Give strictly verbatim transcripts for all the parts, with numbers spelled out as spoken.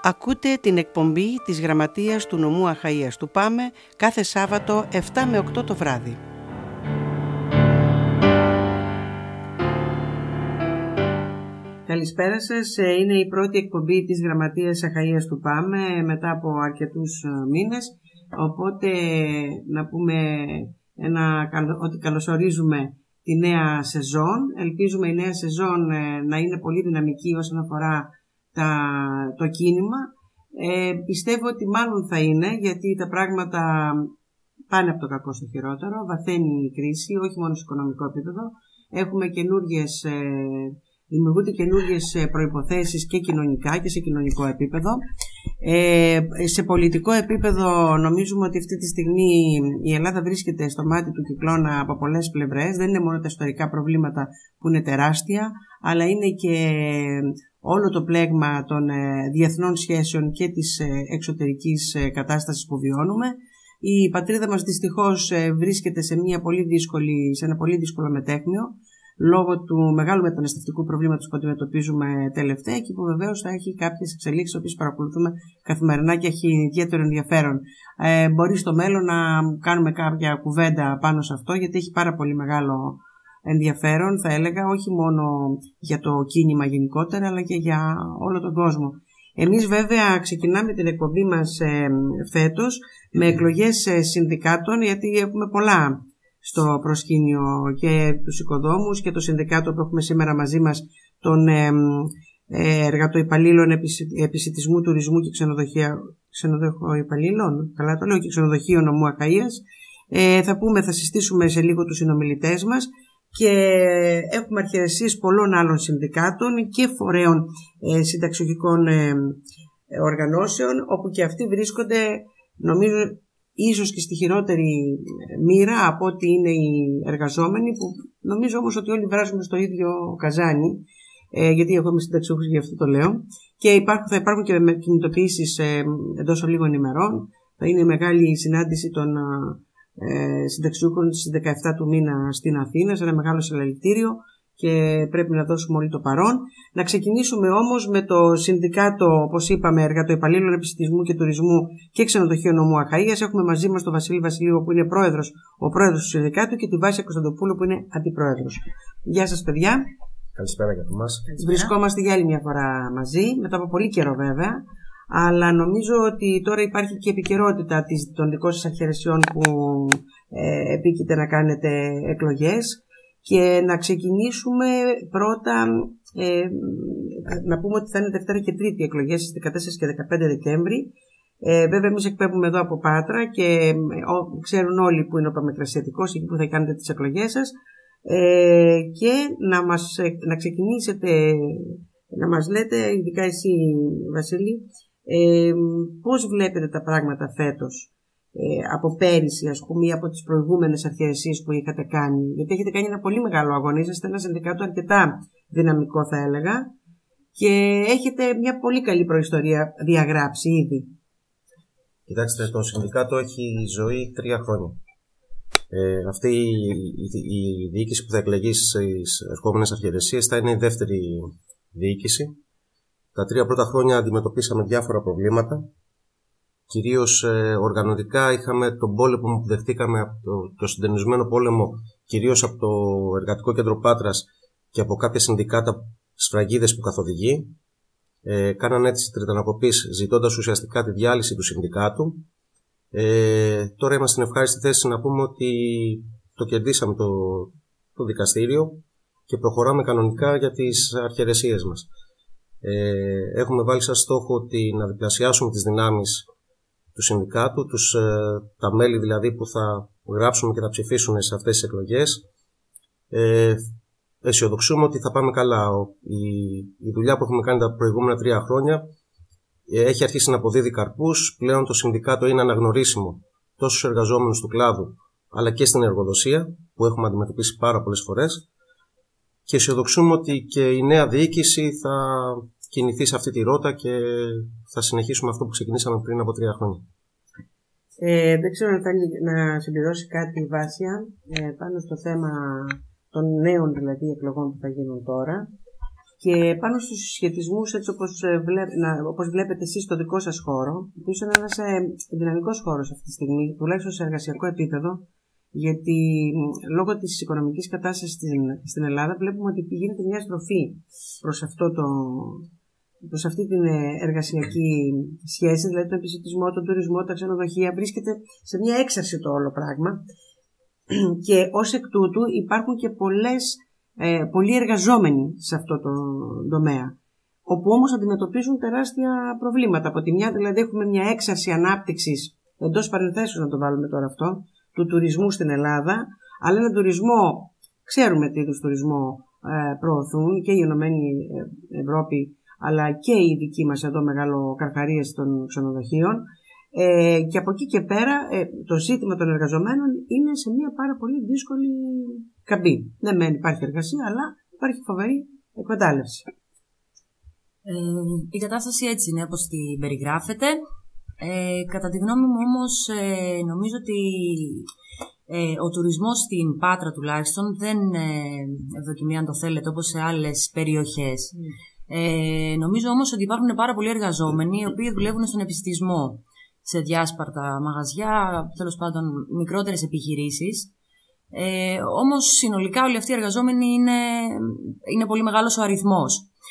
Ακούτε την εκπομπή της Γραμματείας του Νομού Αχαΐας του ΠΑΜΕ κάθε Σάββατο επτά με οκτώ το βράδυ. Καλησπέρα σας. Είναι η πρώτη εκπομπή της Γραμματείας Αχαΐας του ΠΑΜΕ μετά από αρκετούς μήνες. Οπότε να πούμε ένα, ότι καλωσορίζουμε τη νέα σεζόν. Ελπίζουμε η νέα σεζόν να είναι πολύ δυναμική όσον αφορά τα, το κίνημα. Ε, πιστεύω ότι μάλλον θα είναι, γιατί τα πράγματα πάνε από το κακό στο χειρότερο. Βαθαίνει η κρίση, όχι μόνο σε οικονομικό επίπεδο. Έχουμε καινούργιες, ε, δημιουργούνται καινούργιες προϋποθέσεις και κοινωνικά και σε κοινωνικό επίπεδο. Ε, σε πολιτικό επίπεδο νομίζουμε ότι αυτή τη στιγμή η Ελλάδα βρίσκεται στο μάτι του κυκλώνα από πολλές πλευρές. Δεν είναι μόνο τα ιστορικά προβλήματα που είναι τεράστια, αλλά είναι και όλο το πλέγμα των διεθνών σχέσεων και της εξωτερικής κατάστασης που βιώνουμε. Η πατρίδα μας δυστυχώς βρίσκεται σε, μια πολύ δύσκολη, σε ένα πολύ δύσκολο μετέχνιο λόγω του μεγάλου μεταναστευτικού προβλήματος που αντιμετωπίζουμε τελευταία και που βεβαίως θα έχει κάποιες εξελίξεις τις οποίες παρακολουθούμε καθημερινά και έχει ιδιαίτερο ενδιαφέρον. Ε, μπορεί στο μέλλον να κάνουμε κάποια κουβέντα πάνω σε αυτό, γιατί έχει πάρα πολύ μεγάλο ενδιαφέρον, θα έλεγα, όχι μόνο για το κίνημα γενικότερα, αλλά και για όλο τον κόσμο. Εμείς βέβαια ξεκινάμε την εκπομπή μας ε, φέτος με εκλογές ε, συνδικάτων, γιατί έχουμε πολλά στο προσκήνιο, και τους οικοδόμους και το συνδικάτο που έχουμε σήμερα μαζί μας των ε, ε, εργατοϊπαλλήλων επισιτισμού, τουρισμού και ξενοδοχεία, ξενοδοχοϊπαλλήλων, καλά το λέω, και ξενοδοχείων Νομού Αχαΐας. Ε, θα πούμε, θα συστήσουμε σε λίγο τους συνομιλητές μας και έχουμε αρχιερεσίες πολλών άλλων συνδικάτων και φορέων ε, συνταξιωτικών ε, οργανώσεων, όπου και αυτοί βρίσκονται, νομίζω, ίσως και στη χειρότερη μοίρα από ό,τι είναι οι εργαζόμενοι, που νομίζω όμως ότι όλοι βράζουμε στο ίδιο καζάνι, ε, γιατί εγώ είμαι συνταξιούχος, γι' αυτό το λέω. Και υπάρχουν, θα υπάρχουν και κινητοποιήσεις ε, εντός λίγων ημερών. Θα είναι μεγάλη συνάντηση των ε, συνταξιούχων στις δεκαεπτά του μήνα στην Αθήνα, σε ένα μεγάλο συλλαλητήριο, και πρέπει να δώσουμε όλοι το παρόν. Να ξεκινήσουμε όμως με το συνδικάτο, όπως είπαμε, εργατοϊπαλλήλων επισιτισμού και τουρισμού και ξενοδοχείων Νομού Αχαΐας. Έχουμε μαζί μας τον Βασίλη Βασιλείου, που είναι πρόεδρος, ο πρόεδρος του συνδικάτου, και τη Βάσια Κωνσταντοπούλου, που είναι αντιπρόεδρος. Γεια σας, παιδιά. Καλησπέρα για εμάς. Βρισκόμαστε για άλλη μια φορά μαζί, μετά από πολύ καιρό βέβαια. Αλλά νομίζω ότι τώρα υπάρχει και επικαιρότητα των δικών σας αρχιερεσιών που ε, επίκειται να κάνετε εκλογές. Και να ξεκινήσουμε πρώτα, ε, να πούμε ότι θα είναι Δευτέρα και Τρίτη εκλογές στις δεκατέσσερα και δεκαπέντε Δεκέμβρη. Ε, βέβαια εμείς εκπέμπουμε εδώ από Πάτρα και ε, ο, ξέρουν όλοι που είναι ο Παμεκρασιατικός, εκεί που θα κάνετε τις εκλογές σας. Ε, και να, μας, να ξεκινήσετε, να μας λέτε, ειδικά εσύ Βασίλη, ε, πώς βλέπετε τα πράγματα φέτος. Ε, από πέρυσι, ας πούμε, ή από τις προηγούμενες αρχιερεσίες που είχατε κάνει, γιατί έχετε κάνει ένα πολύ μεγάλο αγώνα, είσαστε ένα συνδικάτο αρκετά δυναμικό, θα έλεγα, και έχετε μια πολύ καλή προϊστορία διαγράψει ήδη. Κοιτάξτε, το συνδικάτο έχει ζωή τρία χρόνια. Ε, αυτή η, η, η διοίκηση που θα εκλεγεί στις ερχόμενες αρχιερεσίες θα είναι η δεύτερη διοίκηση. Τα τρία πρώτα χρόνια αντιμετωπίσαμε διάφορα προβλήματα. Κυρίως ε, οργανωτικά είχαμε τον πόλεμο που δεχτήκαμε, από το, το συντονισμένο πόλεμο, κυρίως από το Εργατικό Κέντρο Πάτρας και από κάποια συνδικάτα σφραγίδες που καθοδηγεί. Ε, κάναν αίτηση τριτανακοπής, ζητώντας ουσιαστικά τη διάλυση του συνδικάτου. Ε, τώρα είμαστε στην ευχάριστη θέση να πούμε ότι το κερδίσαμε το, το δικαστήριο και προχωράμε κανονικά για τις αρχιερεσίες μας. Ε, έχουμε βάλει σαν στόχο ότι να διπλασιάσουμε τις δυνάμεις του συνδικάτου, τους, ε, τα μέλη δηλαδή που θα γράψουν και θα ψηφίσουν σε αυτές τις εκλογές. Ε, αισιοδοξούμε ότι θα πάμε καλά. Η, η δουλειά που έχουμε κάνει τα προηγούμενα τρία χρόνια ε, έχει αρχίσει να αποδίδει καρπούς. Πλέον το συνδικάτο είναι αναγνωρίσιμο τόσο στους εργαζόμενους του κλάδου, αλλά και στην εργοδοσία, που έχουμε αντιμετωπίσει πάρα πολλές φορές. Και αισιοδοξούμε ότι και η νέα διοίκηση θα κινηθεί σε αυτή τη ρότα και θα συνεχίσουμε αυτό που ξεκινήσαμε πριν από τρία χρόνια. Ε, δεν ξέρω αν θέλει να συμπληρώσει κάτι η Βάσια ε, πάνω στο θέμα των νέων δηλαδή εκλογών που θα γίνουν τώρα Και πάνω στους συσχετισμούς, έτσι όπως, βλέ, να, όπως βλέπετε εσείς στο δικό σας χώρο, που είναι ένας ε, δυναμικός χώρος αυτή τη στιγμή, τουλάχιστον σε εργασιακό επίπεδο, γιατί λόγω της οικονομικής κατάστασης στην, στην Ελλάδα βλέπουμε ότι γίνεται μια στροφή προς, αυτό το, προς αυτή την εργασιακή σχέση, δηλαδή τον επισιτισμό, τον τουρισμό, τα ξενοδοχεία, βρίσκεται σε μια έξαρση το όλο πράγμα και ως εκ τούτου υπάρχουν και πολλές, ε, πολλοί εργαζόμενοι σε αυτό το τομέα, όπου όμως αντιμετωπίζουν τεράστια προβλήματα. Από τη μια δηλαδή έχουμε μια έξαρση ανάπτυξης, εντός παρενθέσεως να το βάλουμε τώρα αυτό, του τουρισμού στην Ελλάδα, αλλά έναν τουρισμό, ξέρουμε τι είδους τουρισμό ε, προωθούν και η Ενωμένη Ευρώπη, αλλά και οι δικοί μας εδώ μεγαλοκαρχαρίες των ξενοδοχείων. Ε, και από εκεί και πέρα ε, το ζήτημα των εργαζομένων είναι σε μια πάρα πολύ δύσκολη καμπή. Ναι, μεν υπάρχει εργασία, αλλά υπάρχει φοβερή εκμετάλλευση. Ε, η κατάσταση έτσι είναι όπως την περιγράφεται. Ε, κατά τη γνώμη μου όμως ε, νομίζω ότι ε, ο τουρισμός στην Πάτρα τουλάχιστον δεν ε, ευδοκιμεί, αν το θέλετε, όπως σε άλλες περιοχές. Mm. Ε, νομίζω όμως ότι υπάρχουν πάρα πολλοί εργαζόμενοι οι οποίοι δουλεύουν στον επιστησμό, σε διάσπαρτα μαγαζιά, τέλος πάντων μικρότερες επιχειρήσεις. Ε, όμως συνολικά όλοι αυτοί οι εργαζόμενοι είναι, είναι πολύ μεγάλος ο αριθμός.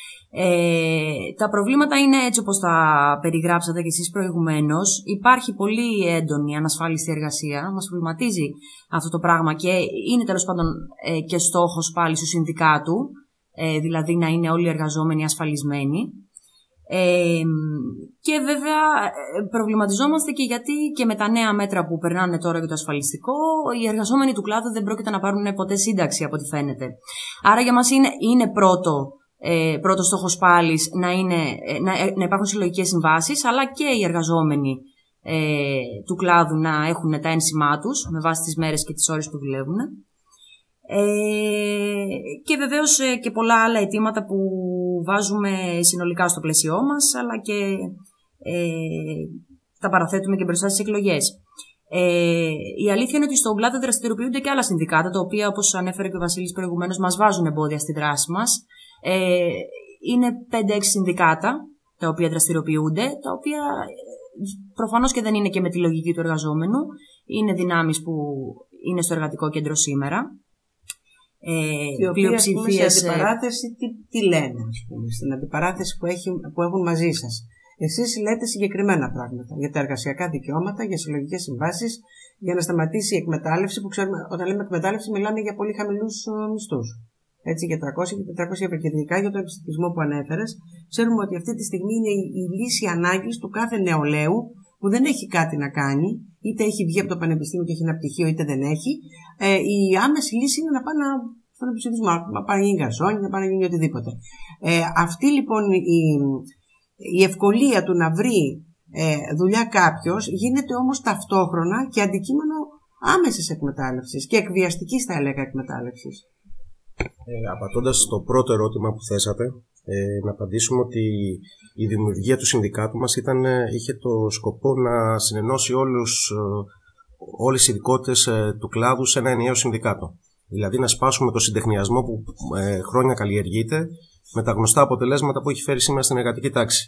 Ε, τα προβλήματα είναι έτσι όπως τα περιγράψατε και εσείς προηγουμένως. Υπάρχει πολύ έντονη ανασφάλιστη εργασία. Μας προβληματίζει αυτό το πράγμα και είναι τέλος πάντων ε, και στόχος πάλι του συνδικάτου, ε, δηλαδή να είναι όλοι οι εργαζόμενοι ασφαλισμένοι. Ε, και βέβαια προβληματιζόμαστε και γιατί και με τα νέα μέτρα που περνάνε τώρα για το ασφαλιστικό, οι εργαζόμενοι του κλάδου δεν πρόκειται να πάρουν ποτέ σύνταξη από ό,τι φαίνεται. Άρα για μας είναι, είναι πρώτο Ε, πρώτος στόχος πάλι να, είναι, να, να υπάρχουν συλλογικές συμβάσεις, αλλά και οι εργαζόμενοι ε, του κλάδου να έχουν τα ένσημά τους με βάση τις μέρες και τις ώρες που δουλεύουν. Ε, και βεβαίως ε, και πολλά άλλα αιτήματα που βάζουμε συνολικά στο πλαίσιό μας, αλλά και ε, τα παραθέτουμε και μπροστά στις εκλογές. Ε, η αλήθεια είναι ότι στον κλάδο δραστηριοποιούνται και άλλα συνδικάτα, τα οποία, όπως ανέφερε και ο Βασίλης προηγουμένως, μας βάζουν εμπόδια στη δράση μας. Ε, είναι πέντε έξι συνδικάτα τα οποία δραστηριοποιούνται, τα οποία προφανώς και δεν είναι και με τη λογική του εργαζόμενου. Είναι δυνάμεις που είναι στο εργατικό κέντρο σήμερα. Ε, οι οποίοι στην αντιπαράθεση τι, τι λένε, ας πούμε, στην αντιπαράθεση που, έχει, που έχουν μαζί σας. Εσείς λέτε συγκεκριμένα πράγματα για τα εργασιακά δικαιώματα, για συλλογικές συμβάσεις, για να σταματήσει η εκμετάλλευση, που ξέρουμε, όταν λέμε εκμετάλλευση μιλάμε για πολύ χαμηλούς μισθούς. Έτσι, για τριακόσια και τετρακόσια ευρώ, και ειδικά για τον επιστημισμό που ανέφερες, ξέρουμε ότι αυτή τη στιγμή είναι η, η λύση ανάγκης του κάθε νεολαίου που δεν έχει κάτι να κάνει, είτε έχει βγει από το πανεπιστήμιο και έχει ένα πτυχίο, είτε δεν έχει. Ε, η άμεση λύση είναι να πάει να, στον επιστημισμό, να πάει να γίνει γκαρσόνι, να πάει να γίνει οτιδήποτε. Ε, αυτή λοιπόν η, η ευκολία του να βρει ε, δουλειά κάποιος γίνεται όμως ταυτόχρονα και αντικείμενο άμεσης εκμετάλλευσης και εκβιαστικής, θα έλεγα, εκμετάλλευσης. Ε, απαντώντας στο πρώτο ερώτημα που θέσατε, ε, να απαντήσουμε ότι η δημιουργία του συνδικάτου μας ήταν, είχε το σκοπό να συνενώσει όλους, όλες οι ειδικότητες ε, του κλάδου σε ένα ενιαίο συνδικάτο. Δηλαδή να σπάσουμε το συντεχνιασμό που ε, χρόνια καλλιεργείται με τα γνωστά αποτελέσματα που έχει φέρει σήμερα στην εργατική τάξη.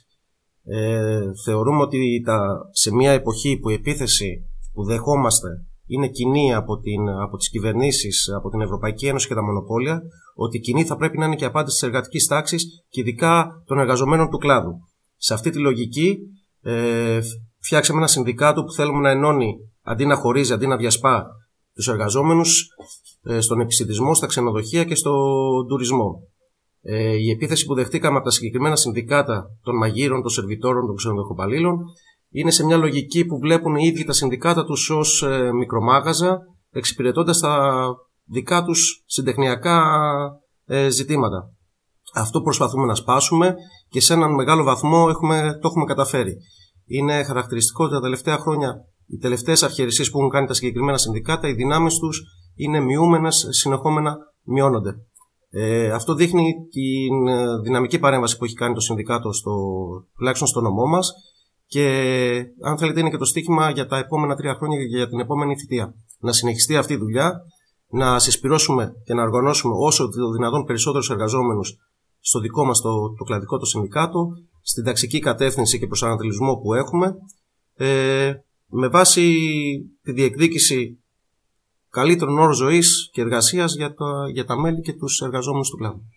Ε, θεωρούμε ότι τα, σε μια εποχή που η επίθεση που δεχόμαστε είναι κοινή από, την, από τις κυβερνήσεις, από την Ευρωπαϊκή Ένωση και τα μονοπόλια, ότι κοινή θα πρέπει να είναι και η απάντηση της εργατικής τάξης και ειδικά των εργαζομένων του κλάδου. Σε αυτή τη λογική ε, φτιάξαμε ένα συνδικάτο που θέλουμε να ενώνει, αντί να χωρίζει, αντί να διασπά τους εργαζόμενους ε, στον επιστημισμό, στα ξενοδοχεία και στον τουρισμό. Ε, η επίθεση που δεχτήκαμε από τα συγκεκριμένα συνδικάτα των μαγείρων, των σερβιτόρων, των ξενοδοχοπαλλήλων είναι σε μια λογική που βλέπουν οι ίδιοι τα συνδικάτα τους ως ε, μικρομάγαζα, εξυπηρετώντας τα δικά τους συντεχνιακά ε, ζητήματα. Αυτό προσπαθούμε να σπάσουμε και σε έναν μεγάλο βαθμό έχουμε, το έχουμε καταφέρει. Είναι χαρακτηριστικό ότι τα τελευταία χρόνια, οι τελευταίες αρχιερεσίες που έχουν κάνει τα συγκεκριμένα συνδικάτα, οι δυνάμεις τους είναι μειούμενες, συνεχόμενα μειώνονται. Ε, αυτό δείχνει την δυναμική παρέμβαση που έχει κάνει το συνδικάτο, στο, τουλάχιστον στο νομό μας, και αν θέλετε είναι και το στίχημα για τα επόμενα τρία χρόνια και για την επόμενη θητεία. Να συνεχιστεί αυτή η δουλειά, να συσπυρώσουμε και να οργανώσουμε όσο το δυνατόν περισσότερους εργαζόμενους στο δικό μας το, το κλαδικό το συνδικάτο, στην ταξική κατεύθυνση και προσανατολισμό που έχουμε, ε, με βάση τη διεκδίκηση καλύτερων όρων ζωής και εργασίας για τα, για τα μέλη και τους εργαζόμενους του κλάδου.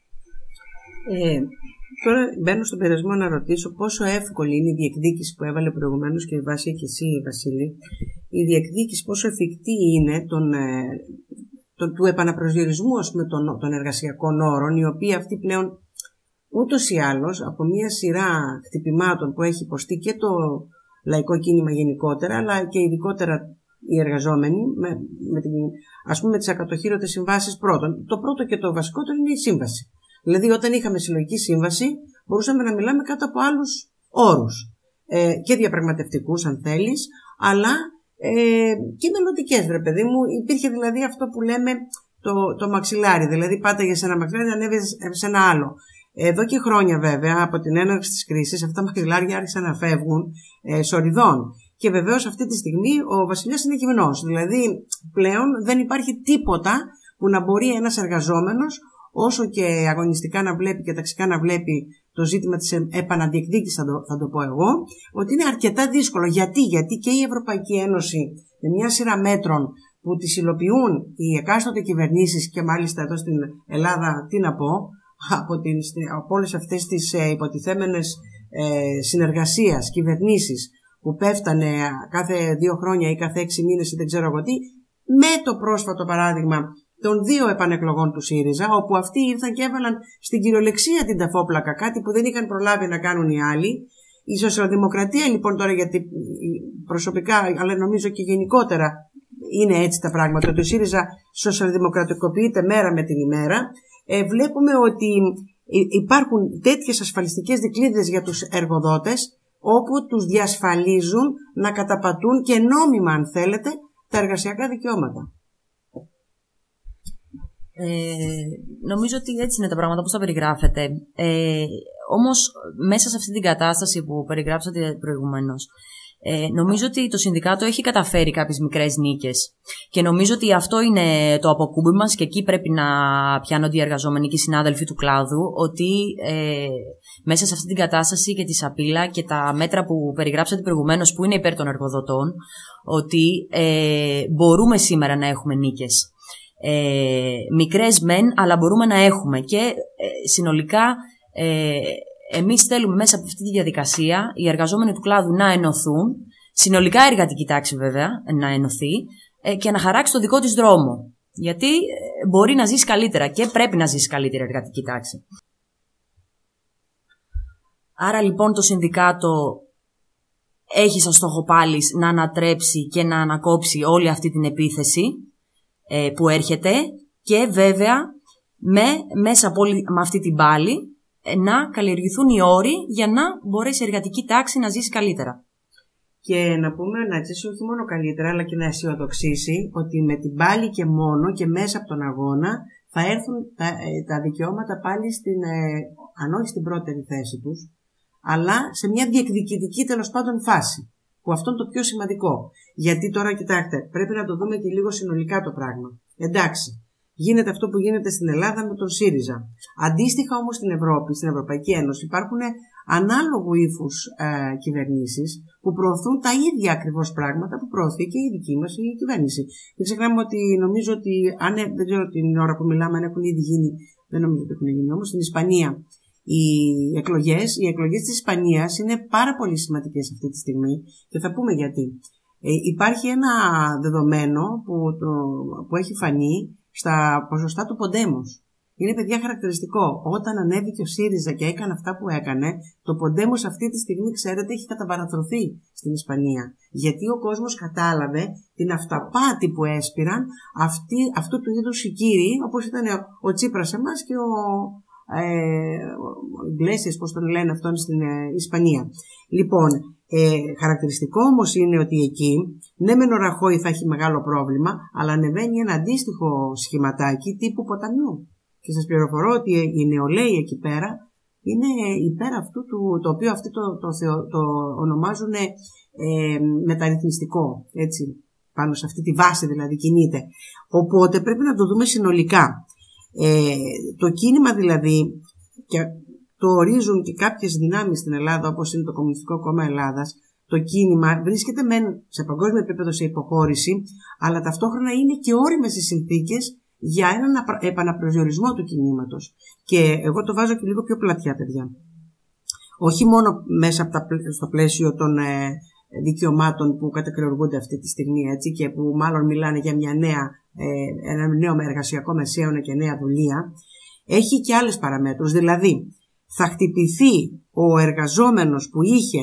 Ε, τώρα μπαίνω στον περασμό να ρωτήσω πόσο εύκολη είναι η διεκδίκηση που έβαλε προηγουμένως και βάσει και εσύ, Βασίλη. Η διεκδίκηση πόσο εφικτή είναι τον, ε, τον, του επαναπροσδιορισμού, ας πούμε, των, των εργασιακών όρων, οι οποίοι αυτοί πλέον ούτως ή άλλως από μια σειρά χτυπημάτων που έχει υποστεί και το λαϊκό κίνημα γενικότερα, αλλά και ειδικότερα οι εργαζόμενοι, με, με, την, ας πούμε, με τις ακατοχήρωτες συμβάσεις πρώτον. Το πρώτο και το βασικότερο είναι η σύμβαση. Δηλαδή, όταν είχαμε συλλογική σύμβαση, μπορούσαμε να μιλάμε κάτω από άλλους όρους. Ε, και διαπραγματευτικούς, αν θέλεις, αλλά ε, και μελλοντικές, βρε παιδί μου. Υπήρχε δηλαδή αυτό που λέμε το, το μαξιλάρι. Δηλαδή, πάταγε σε ένα μαξιλάρι, ανέβαινε σε ένα άλλο. Εδώ και χρόνια, βέβαια, από την έναρξη της κρίσης, αυτά τα μαξιλάρια άρχισαν να φεύγουν ε, σοριδών. Και βεβαίως αυτή τη στιγμή ο βασιλιάς είναι γυμνός. Δηλαδή, πλέον δεν υπάρχει τίποτα που να μπορεί ένας εργαζόμενος, όσο και αγωνιστικά να βλέπει και ταξικά να βλέπει το ζήτημα της επαναδιεκδίκησης, θα το, θα το πω εγώ, ότι είναι αρκετά δύσκολο. Γιατί, Γιατί και η Ευρωπαϊκή Ένωση με μια σειρά μέτρων που τις υλοποιούν οι εκάστοτε κυβερνήσεις, και μάλιστα εδώ στην Ελλάδα, τι να πω, από, την, από όλες αυτές τις ε, υποτιθέμενες ε, συνεργασίας, κυβερνήσεις που πέφτανε κάθε δύο χρόνια ή κάθε έξι μήνες ή δεν ξέρω εγώ τι, με το πρόσφατο παράδειγμα των δύο επανεκλογών του ΣΥΡΙΖΑ, όπου αυτοί ήρθαν και έβαλαν στην κυριολεξία την ταφόπλακα, κάτι που δεν είχαν προλάβει να κάνουν οι άλλοι. Η σοσιαλδημοκρατία λοιπόν τώρα, γιατί προσωπικά, αλλά νομίζω και γενικότερα είναι έτσι τα πράγματα, ότι ο ΣΥΡΙΖΑ σοσιαλδημοκρατικοποιείται μέρα με την ημέρα, ε, βλέπουμε ότι υπάρχουν τέτοιες ασφαλιστικές δικλείδες για τους εργοδότες, όπου τους διασφαλίζουν να καταπατούν και νόμιμα, αν θέλετε, τα εργασιακά δικαιώματα. Ε, νομίζω ότι έτσι είναι τα πράγματα, όπως τα περιγράφετε. Ε, όμως, μέσα σε αυτή την κατάσταση που περιγράψατε προηγουμένως, ε, νομίζω ότι το Συνδικάτο έχει καταφέρει κάποιες μικρές νίκες. Και νομίζω ότι αυτό είναι το αποκούμπι μας, και εκεί πρέπει να πιάνονται οι εργαζόμενοι και οι συνάδελφοι του κλάδου, ότι ε, μέσα σε αυτή την κατάσταση και τη σαπίλα και τα μέτρα που περιγράψατε προηγουμένως, που είναι υπέρ των εργοδοτών, ότι ε, μπορούμε σήμερα να έχουμε νίκες. Ε, μικρές μεν, αλλά μπορούμε να έχουμε, και ε, συνολικά ε, εμείς θέλουμε μέσα από αυτή τη διαδικασία οι εργαζόμενοι του κλάδου να ενωθούν, συνολικά η εργατική τάξη βέβαια να ενωθεί, ε, και να χαράξει το δικό της δρόμο, γιατί ε, μπορεί να ζήσει καλύτερα και πρέπει να ζήσει καλύτερα η εργατική τάξη. Άρα λοιπόν το Συνδικάτο έχει σαν στόχο πάλι να ανατρέψει και να ανακόψει όλη αυτή την επίθεση που έρχεται, και βέβαια με, μέσα από όλη, με αυτή την πάλη να καλλιεργηθούν οι όροι για να μπορέσει η εργατική τάξη να ζήσει καλύτερα. Και να πούμε να ζήσει όχι μόνο καλύτερα, αλλά και να αισιοδοξήσει ότι με την πάλη και μόνο και μέσα από τον αγώνα θα έρθουν τα, τα δικαιώματα πάλι στην, ε, αν όχι στην πρώτερη θέση τους, αλλά σε μια διεκδικητική τέλος πάντων φάση. Που αυτό είναι το πιο σημαντικό. Γιατί τώρα, κοιτάξτε, πρέπει να το δούμε και λίγο συνολικά το πράγμα. Εντάξει, γίνεται αυτό που γίνεται στην Ελλάδα με τον ΣΥΡΙΖΑ. Αντίστοιχα όμως στην Ευρώπη, στην Ευρωπαϊκή Ένωση, υπάρχουν ανάλογου ύφους ε, κυβερνήσεις που προωθούν τα ίδια ακριβώς πράγματα που προωθεί και η δική μας η κυβέρνηση. Δεν ξεχνάμε ότι νομίζω ότι, αν, δεν ξέρω την ώρα που μιλάμε, αν έχουν ήδη γίνει, δεν νομίζω ότι έχουν γίνει όμως, στην Ισπανία. Οι εκλογές, οι εκλογές της Ισπανίας είναι πάρα πολύ σημαντικές αυτή τη στιγμή, και θα πούμε γιατί. Ε, υπάρχει ένα δεδομένο που, το, που έχει φανεί στα ποσοστά του Ποντέμος. Είναι, παιδιά, χαρακτηριστικό. Όταν ανέβηκε ο ΣΥΡΙΖΑ και έκανε αυτά που έκανε, το Ποντέμος αυτή τη στιγμή, ξέρετε, έχει καταπαραθρωθεί στην Ισπανία. Γιατί ο κόσμος κατάλαβε την αυταπάτη που έσπηραν αυτοί, αυτού του είδους οι κύριοι, όπως ήταν ο Τσίπρας εμάς και ο Ιγκλέσιας, πώς τον λένε αυτόν στην ε, Ισπανία. Λοιπόν, ε, χαρακτηριστικό όμως είναι ότι εκεί, ναι μεν ο Ραχώη θα έχει μεγάλο πρόβλημα, αλλά ανεβαίνει ένα αντίστοιχο σχηματάκι τύπου ποταμιού. Και σας πληροφορώ ότι οι νεολαίοι εκεί πέρα είναι υπέρ αυτού του, το οποίο αυτοί το, το, το, το ονομάζουν ε, μεταρρυθμιστικό, έτσι, πάνω σε αυτή τη βάση δηλαδή κινείται. Οπότε πρέπει να το δούμε συνολικά. Ε, το κίνημα δηλαδή και το ορίζουν και κάποιες δυνάμεις στην Ελλάδα, όπως είναι το Κομμουνιστικό Κόμμα Ελλάδας, το κίνημα βρίσκεται μεν σε παγκόσμιο επίπεδο σε υποχώρηση, αλλά ταυτόχρονα είναι και όριμες οι συνθήκες για έναν επαναπροσδιορισμό του κινήματος. Και εγώ το βάζω και λίγο πιο πλατιά, παιδιά. Όχι μόνο μέσα από τα, στο πλαίσιο των ε, δικαιωμάτων που κατακρεουργούνται αυτή τη στιγμή, έτσι, και που μάλλον μιλάνε για μια νέα, ε, ένα νέο εργασιακό μεσαίωνα και νέα δουλεία, έχει και άλλες παραμέτρους. Δηλαδή, θα χτυπηθεί ο εργαζόμενος που είχε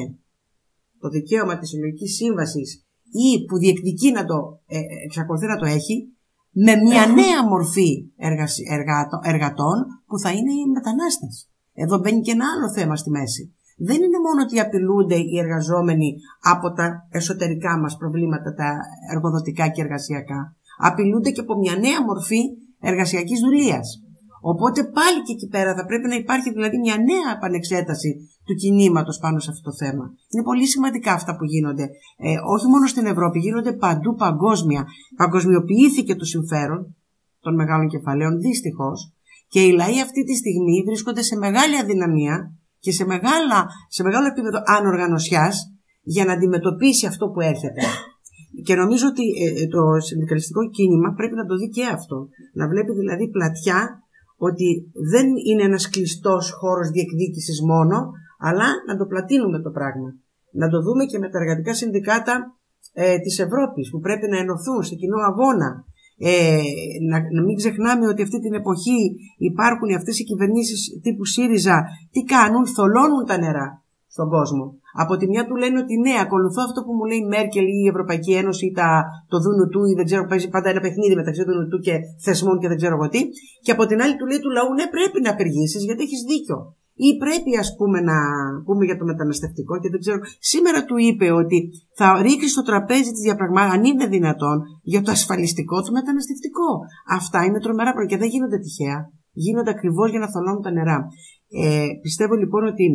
το δικαίωμα της συλλογικής σύμβασης ή που διεκδικεί να το ε, εξακολουθεί να το έχει, με μια νέα μορφή εργασι... εργατών, εργατών που θα είναι οι μετανάστες. Εδώ μπαίνει και ένα άλλο θέμα στη μέση. Δεν είναι μόνο ότι απειλούνται οι εργαζόμενοι από τα εσωτερικά μας προβλήματα, τα εργοδοτικά και εργασιακά. Απειλούνται και από μια νέα μορφή εργασιακής δουλείας. Οπότε πάλι και εκεί πέρα θα πρέπει να υπάρχει δηλαδή μια νέα επανεξέταση του κινήματος πάνω σε αυτό το θέμα. Είναι πολύ σημαντικά αυτά που γίνονται. Ε, όχι μόνο στην Ευρώπη, γίνονται παντού παγκόσμια. Παγκοσμιοποιήθηκε το συμφέρον των μεγάλων κεφαλαίων, δυστυχώς, και οι λαοί αυτή τη στιγμή βρίσκονται σε μεγάλη αδυναμία και σε, μεγάλα, σε μεγάλο επίπεδο ανοργανωσιάς για να αντιμετωπίσει αυτό που έρχεται. Και νομίζω ότι ε, το συνδικαλιστικό κίνημα πρέπει να το δει και αυτό. Να βλέπει δηλαδή πλατιά ότι δεν είναι ένας κλειστός χώρος διεκδίκησης μόνο, αλλά να το πλατείνουμε το πράγμα. Να το δούμε και με τα εργατικά συνδικάτα ε, της Ευρώπης που πρέπει να ενωθούν σε κοινό αγώνα. Ε, να, να μην ξεχνάμε ότι αυτή την εποχή υπάρχουν αυτές οι κυβερνήσεις τύπου ΣΥΡΙΖΑ. Τι κάνουν? Θολώνουν τα νερά στον κόσμο. Από τη μια του λένε ότι ναι, ακολουθώ αυτό που μου λέει η Μέρκελ ή η Ευρωπαϊκή Ένωση ή τα, το δούνου του, ή δεν ξέρω, παίζει πάντα ένα παιχνίδι μεταξύ του δούνου του και θεσμών και δεν ξέρω εγώ τι. Και από την άλλη του λέει του λαού, ναι, πρέπει να απεργήσεις γιατί έχεις δίκιο. Ή πρέπει, ας πούμε, να πούμε για το μεταναστευτικό και δεν ξέρω. Σήμερα του είπε ότι θα ρίξει στο τραπέζι της διαπραγμάτευσης, αν είναι δυνατόν, για το ασφαλιστικό του μεταναστευτικό. Αυτά είναι τρομερά πράγματα και δεν γίνονται τυχαία. Γίνονται ακριβώς για να θολώνουν τα νερά. Ε, πιστεύω λοιπόν ότι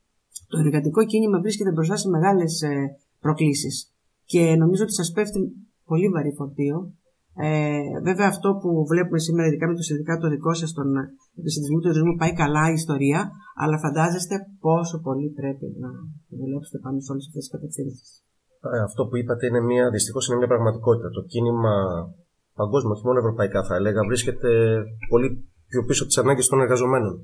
το εργατικό κίνημα βρίσκεται μπροστά σε μεγάλες ε, προκλήσεις και νομίζω ότι σας πέφτει πολύ βαρύ φορτίο. Ε, βέβαια αυτό που βλέπουμε σήμερα, ειδικά με το συνδικάτο δικό σας, τον επισυνδεσμό του τουρισμού, πάει καλά η ιστορία, αλλά φαντάζεστε πόσο πολύ πρέπει να δουλέψετε πάνω σε όλες αυτές τις κατευθύνσεις. Αυτό που είπατε είναι μια, δυστυχώς είναι μια πραγματικότητα. Το κίνημα παγκόσμιο, όχι μόνο ευρωπαϊκά θα έλεγα, βρίσκεται πολύ πιο πίσω από τις ανάγκες των εργαζομένων.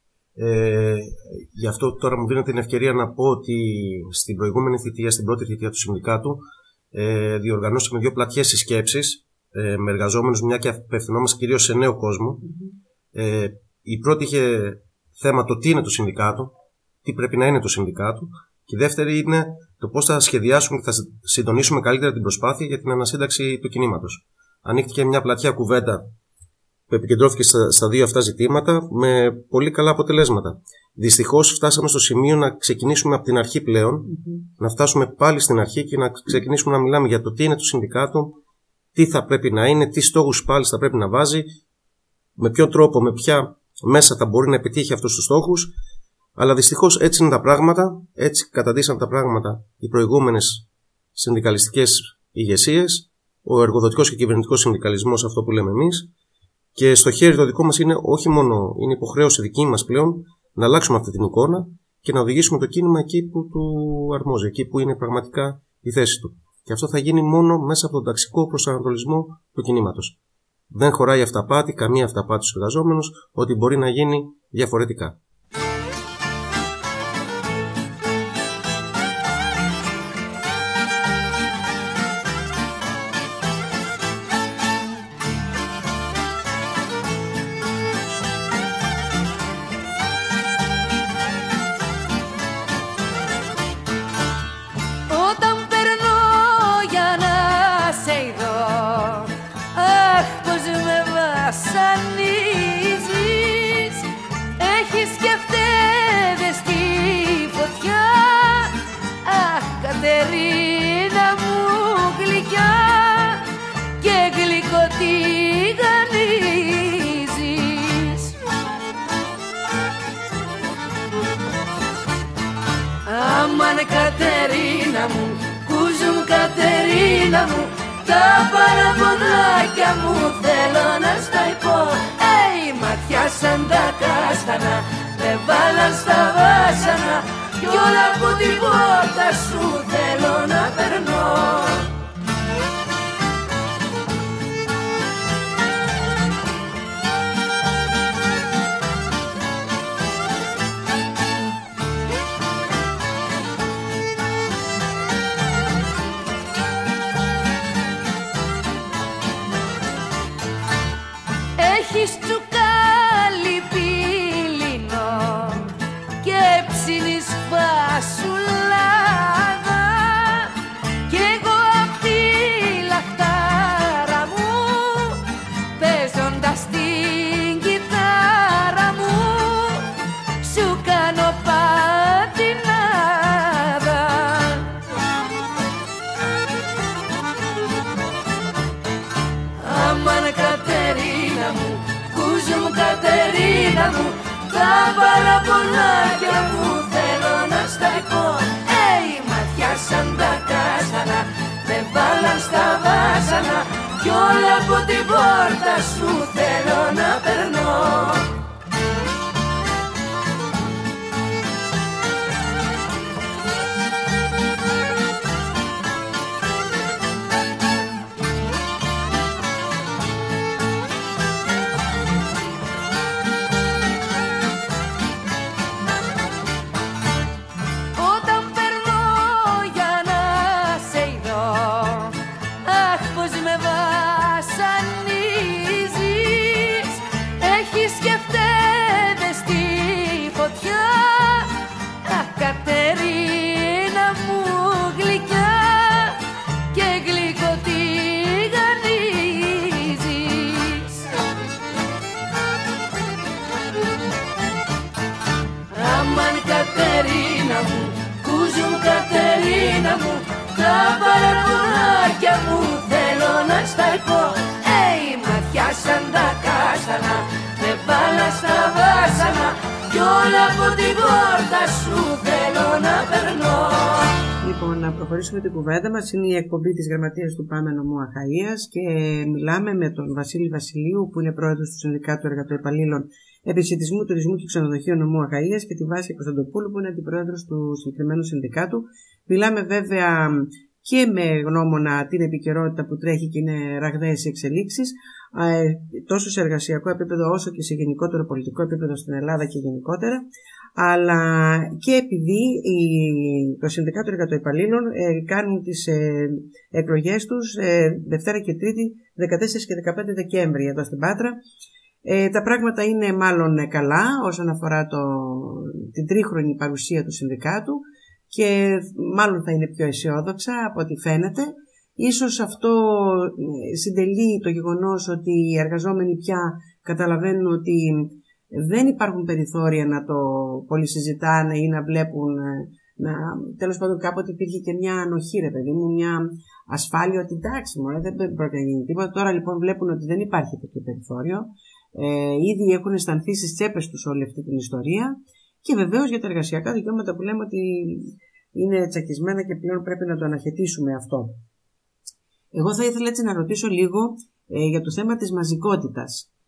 Ε, γι' αυτό τώρα μου δίνω την ευκαιρία να πω ότι στην προηγούμενη θητεία, στην πρώτη θητεία του συνδικάτου, ε, διοργανώσαμε δύο πλατιές συσκέψεις ε, με εργαζόμενους, μια και απευθυνόμαστε κυρίως σε νέο κόσμο. Mm-hmm. Ε, η πρώτη είχε θέμα το τι είναι το συνδικάτο, τι πρέπει να είναι το συνδικάτο, και η δεύτερη είναι το πώς θα σχεδιάσουμε και θα συντονίσουμε καλύτερα την προσπάθεια για την ανασύνταξη του κινήματος. Ανοίχτηκε μια πλατιά κουβέντα που επικεντρώθηκε στα, στα δύο αυτά ζητήματα με πολύ καλά αποτελέσματα. Δυστυχώς φτάσαμε στο σημείο να ξεκινήσουμε από την αρχή πλέον, mm-hmm. να φτάσουμε πάλι στην αρχή και να ξεκινήσουμε να μιλάμε για το τι είναι το συνδικάτο, τι θα πρέπει να είναι, τι στόχους πάλι θα πρέπει να βάζει, με ποιον τρόπο, με ποια μέσα θα μπορεί να επιτύχει αυτούς τους στόχους. Αλλά δυστυχώς έτσι είναι τα πράγματα, έτσι καταντήσαν τα πράγματα οι προηγούμενες συνδικαλιστικές ηγεσίες, ο εργοδοτικός και κυβερνητικός συνδικαλισμός, αυτό που λέμε εμείς. Και στο χέρι το δικό μας είναι όχι μόνο, είναι υποχρέωση δική μας πλέον να αλλάξουμε αυτή την εικόνα και να οδηγήσουμε το κίνημα εκεί που του αρμόζει, εκεί που είναι πραγματικά η θέση του. Και αυτό θα γίνει μόνο μέσα από τον ταξικό προσανατολισμό του κινήματος. Δεν χωράει αυταπάτη, καμία αυταπάτη στους εργαζόμενους, ότι μπορεί να γίνει διαφορετικά. Κατερίνα μου, κουζουμ Κατερίνα μου, τα παραπονάκια μου θέλω να στα πω. Ει, ματιά σαν τα κάστανα, με βάλαν στα βάσανα κι όλα από την πόρτα σου θέλω να περνώ. Έχεις τσουκάλι πύλινο και ψήνεις φασουλάδα κι εγώ απ' τη λαχτάρα μου παίζοντας την κιθάρα μου σου κάνω πατινάδα. Αμάν Κατερίνα μου, κούζου μου Κατερίνα μου, τα παραπονάκια μου θέλω να στα πω. Ε, η ματιά σαν τα κάστανα, με βάλαν στα βάσανα κι όλα από την πόρτα σου θέλω να περνώ. Κατερίνα μου, κούζου μου Κατερίνα μου, τα παραπονάκια μου θέλω να στα πω. Ε, η ματιά σαν τα κάστανα, με βάλα στα βάσανα κι όλα από την πόρτα σου θέλω να περνώ. Λοιπόν, να προχωρήσουμε την κουβέντα μας. Είναι η εκπομπή της Γραμματείας του ΠΑΜΕ Νομού Αχαΐας και μιλάμε με τον Βασίλη Βασιλείου, που είναι πρόεδρος του Συνδικάτου Εργατοϊπαλλήλων Επισιτισμού, Τουρισμού και Ξενοδοχείου Νομού Αχαΐας, και τη Βάση Κωνσταντοπούλου, που είναι αντιπρόεδρος του συγκεκριμένου συνδικάτου. Μιλάμε βέβαια και με γνώμονα την επικαιρότητα που τρέχει και είναι ραγδαίες οι εξελίξεις, τόσο σε εργασιακό επίπεδο όσο και σε γενικότερο πολιτικό επίπεδο στην Ελλάδα και γενικότερα, αλλά και επειδή το Συνδικάτο Εργατοϊπαλλήλων κάνουν τις εκλογές τους Δευτέρα και Τρίτη, δεκατέσσερις και δεκαπέντε Δεκέμβρη εδώ στην Πάτρα. Ε, τα πράγματα είναι μάλλον καλά όσον αφορά το, την τρίχρονη παρουσία του συνδικάτου και μάλλον θα είναι πιο αισιόδοξα από ό,τι φαίνεται. Ίσως αυτό συντελεί το γεγονός ότι οι εργαζόμενοι πια καταλαβαίνουν ότι δεν υπάρχουν περιθώρια να το πολυσυζητάνε ή να βλέπουν, να, τέλος πάντων κάποτε υπήρχε και μια ανοχή, ρε παιδί μου, μια ασφάλεια ότι εντάξει μωρέ, δεν πρόκειται να γίνει τίποτα. Τώρα λοιπόν βλέπουν ότι δεν υπάρχει τέτοιο περιθώριο. Ε, ήδη έχουν αισθανθεί στις τσέπες τους όλη αυτή την ιστορία και βεβαίως για τα εργασιακά δικαιώματα που λέμε ότι είναι τσακισμένα και πλέον πρέπει να το αναχαιτήσουμε αυτό. Εγώ θα ήθελα έτσι να ρωτήσω λίγο ε, για το θέμα της μαζικότητας.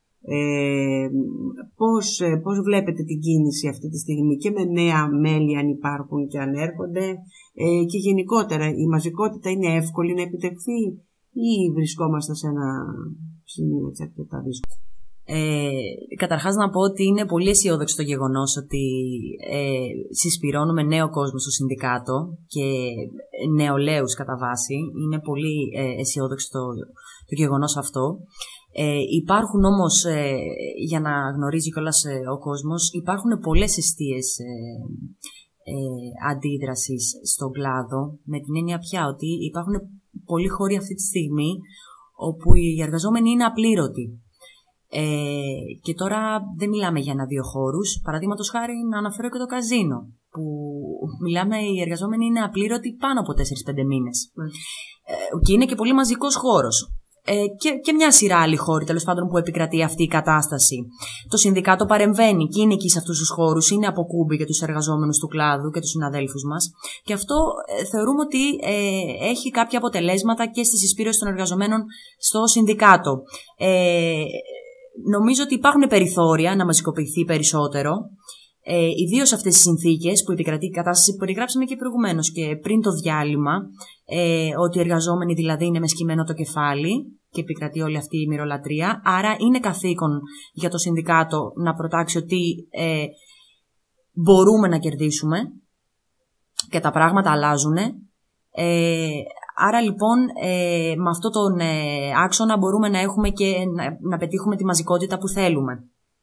Ε, πώς, ε, πώς βλέπετε την κίνηση αυτή τη στιγμή και με νέα μέλη αν υπάρχουν και αν έρχονται, ε, και γενικότερα η μαζικότητα είναι εύκολη να επιτευχθεί ή βρισκόμαστε σε ένα σημείο έτσι αρκετά δύσκολο? Ε, καταρχάς να πω ότι είναι πολύ αισιόδοξο το γεγονός ότι ε, συσπηρώνουμε νέο κόσμο στο συνδικάτο και νεολαίους κατά βάση. Είναι πολύ ε, αισιόδοξο το, το γεγονός αυτό. Ε, υπάρχουν όμως, ε, για να γνωρίζει κιόλας ε, ο κόσμος, υπάρχουν πολλές εστίες ε, ε, αντίδρασης στον κλάδο, με την έννοια πια ότι υπάρχουν πολλοί χώροι αυτή τη στιγμή όπου οι εργαζόμενοι είναι απλήρωτοι. Ε, και τώρα δεν μιλάμε για ένα-δύο χώρους. Παραδείγματος χάρη να αναφέρω και το καζίνο, που μιλάμε οι εργαζόμενοι είναι απλήρωτοι πάνω από τέσσερις πέντε μήνες. Mm. Ε, και είναι και πολύ μαζικός χώρος. Ε, και, και μια σειρά άλλοι χώροι τέλος πάντων που επικρατεί αυτή η κατάσταση. Το συνδικάτο παρεμβαίνει και είναι εκεί σε αυτούς τους χώρους, είναι αποκούμπη για τους εργαζόμενους του κλάδου και τους συναδέλφους μας. Και αυτό ε, θεωρούμε ότι ε, έχει κάποια αποτελέσματα και στη συσπήρωση των εργαζομένων στο συνδικάτο. Ε, Νομίζω ότι υπάρχουν περιθώρια να μαζικοποιηθεί περισσότερο. Ε, ιδίως αυτές τις συνθήκες που επικρατεί η κατάσταση που περιγράψαμε και προηγουμένως και πριν το διάλειμμα, ε, ότι οι εργαζόμενοι δηλαδή είναι με σκυμμένο το κεφάλι και επικρατεί όλη αυτή η μοιρολατρεία. Άρα είναι καθήκον για το Συνδικάτο να προτάξει ότι ε, μπορούμε να κερδίσουμε και τα πράγματα αλλάζουν. Ε, άρα λοιπόν ε, με αυτόν τον ε, άξονα μπορούμε να έχουμε και να, να πετύχουμε τη μαζικότητα που θέλουμε.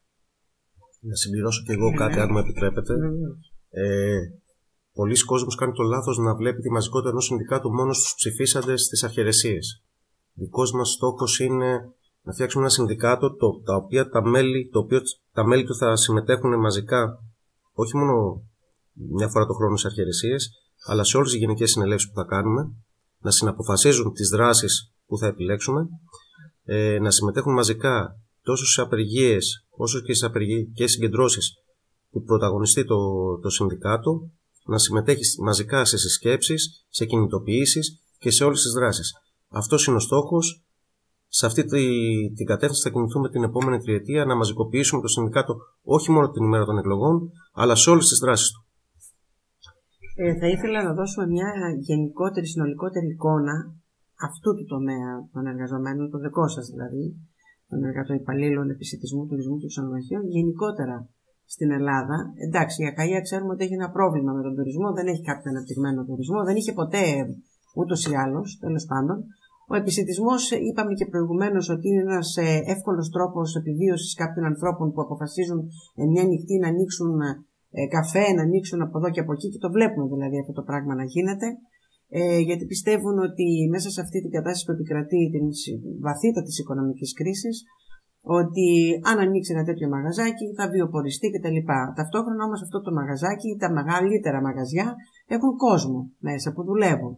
Να συμπληρώσω και εγώ κάτι, αν μου επιτρέπετε. Ε, πολλοί κόσμος κάνει το λάθος να βλέπει τη μαζικότητα ενός συνδικάτου μόνο στους ψηφίσαντες στις αρχαιρεσίες. Δικός μας στόχος είναι να φτιάξουμε ένα συνδικάτο το, τα οποία τα μέλη, το οποίο, τα μέλη του θα συμμετέχουν μαζικά, όχι μόνο μια φορά το χρόνο στις αρχαιρεσίες, αλλά σε όλες τις γενικές συνελεύσεις που θα κάνουμε, να συναποφασίζουν τις δράσεις που θα επιλέξουμε, ε, να συμμετέχουν μαζικά τόσο σε απεργίες όσο και σε απεργικές συγκεντρώσεις που πρωταγωνιστεί το, το συνδικάτο, να συμμετέχει μαζικά σε συσκέψεις, σε κινητοποιήσεις και σε όλες τις δράσεις. Αυτός είναι ο στόχος. Σε αυτή τη, την κατεύθυνση θα κινηθούμε την επόμενη τριετία, να μαζικοποιήσουμε το συνδικάτο όχι μόνο την ημέρα των εκλογών, αλλά σε όλες τις δράσεις του. Ε, θα ήθελα να δώσουμε μια γενικότερη, συνολικότερη εικόνα αυτού του τομέα των εργαζομένων, το δικό σας δηλαδή, των εργατοϊπαλλήλων επισιτισμού, τουρισμού και ξενοδοχείων, γενικότερα στην Ελλάδα. Εντάξει, η Αχαΐα ξέρουμε ότι έχει ένα πρόβλημα με τον τουρισμό, δεν έχει κάποιο αναπτυγμένο τουρισμό, δεν είχε ποτέ ούτως ή άλλως, τέλος πάντων. Ο επισιτισμός, είπαμε και προηγουμένως, ότι είναι ένας εύκολος τρόπος επιβίωσης κάποιων ανθρώπων που αποφασίζουν μια νυχτή να ανοίξουν καφέ, να ανοίξουν από εδώ και από εκεί, και το βλέπουμε δηλαδή αυτό το πράγμα να γίνεται. Ε, γιατί πιστεύουν ότι μέσα σε αυτή την κατάσταση που επικρατεί την βαθύτητα της οικονομικής κρίσης, ότι αν ανοίξει ένα τέτοιο μαγαζάκι θα βιοποριστεί κτλ. Ταυτόχρονα όμως αυτό το μαγαζάκι, τα μεγαλύτερα μαγαζιά έχουν κόσμο μέσα που δουλεύουν.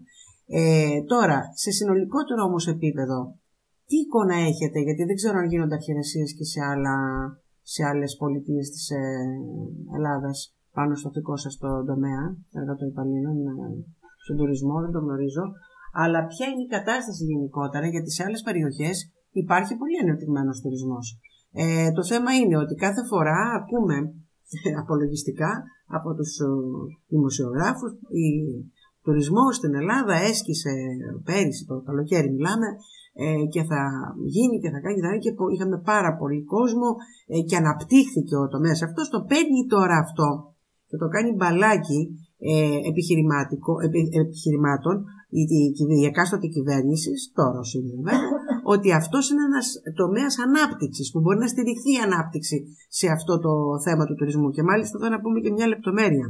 Ε, τώρα, σε συνολικότερο όμως επίπεδο, τι εικόνα έχετε, γιατί δεν ξέρω αν γίνονται αρχαιρεσίες και σε, άλλα, σε άλλες πολιτείες της ε, Ελλάδας πάνω στο δικό σας το τομέα εργατοϊπαλλήλων, στον τουρισμό, δεν το γνωρίζω, αλλά ποια είναι η κατάσταση γενικότερα, γιατί σε άλλες περιοχές υπάρχει πολύ ανεπτυγμένος τουρισμός. Ε, το θέμα είναι ότι κάθε φορά ακούμε απολογιστικά από τους δημοσιογράφους, η τουρισμός στην Ελλάδα έσκησε πέρυσι το καλοκαίρι, μιλάμε, ε, και θα γίνει και θα κάνει και θα γίνει, και είχαμε πάρα πολύ κόσμο ε, και αναπτύχθηκε ο τομέας αυτός. Το παίρνει τώρα αυτό και το κάνει μπαλάκι ε, επιχειρηματικό, επι, επιχειρημάτων η, η, η, η εκάστοτε κυβέρνηση, τώρα βέβαια, ότι αυτός είναι ένας τομέας ανάπτυξης που μπορεί να στηριχθεί η ανάπτυξη σε αυτό το θέμα του τουρισμού. Και μάλιστα εδώ να πούμε και μια λεπτομέρεια.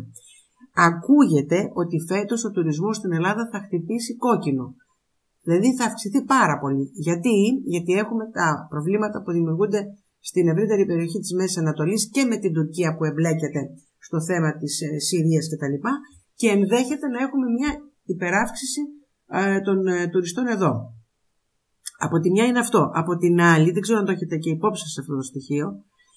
Ακούγεται ότι φέτος ο τουρισμός στην Ελλάδα θα χτυπήσει κόκκινο. Δηλαδή θα αυξηθεί πάρα πολύ. Γιατί, Γιατί έχουμε τα προβλήματα που δημιουργούνται στην ευρύτερη περιοχή της Μέσης Ανατολής και με την Τουρκία που εμπλέκεται στο θέμα της ε, Συρίας κτλ. Και, και ενδέχεται να έχουμε μια υπεράυξηση ε, των ε, τουριστών εδώ. Από τη μια είναι αυτό. Από την άλλη, δεν ξέρω αν το έχετε και υπόψη σε αυτό το στοιχείο,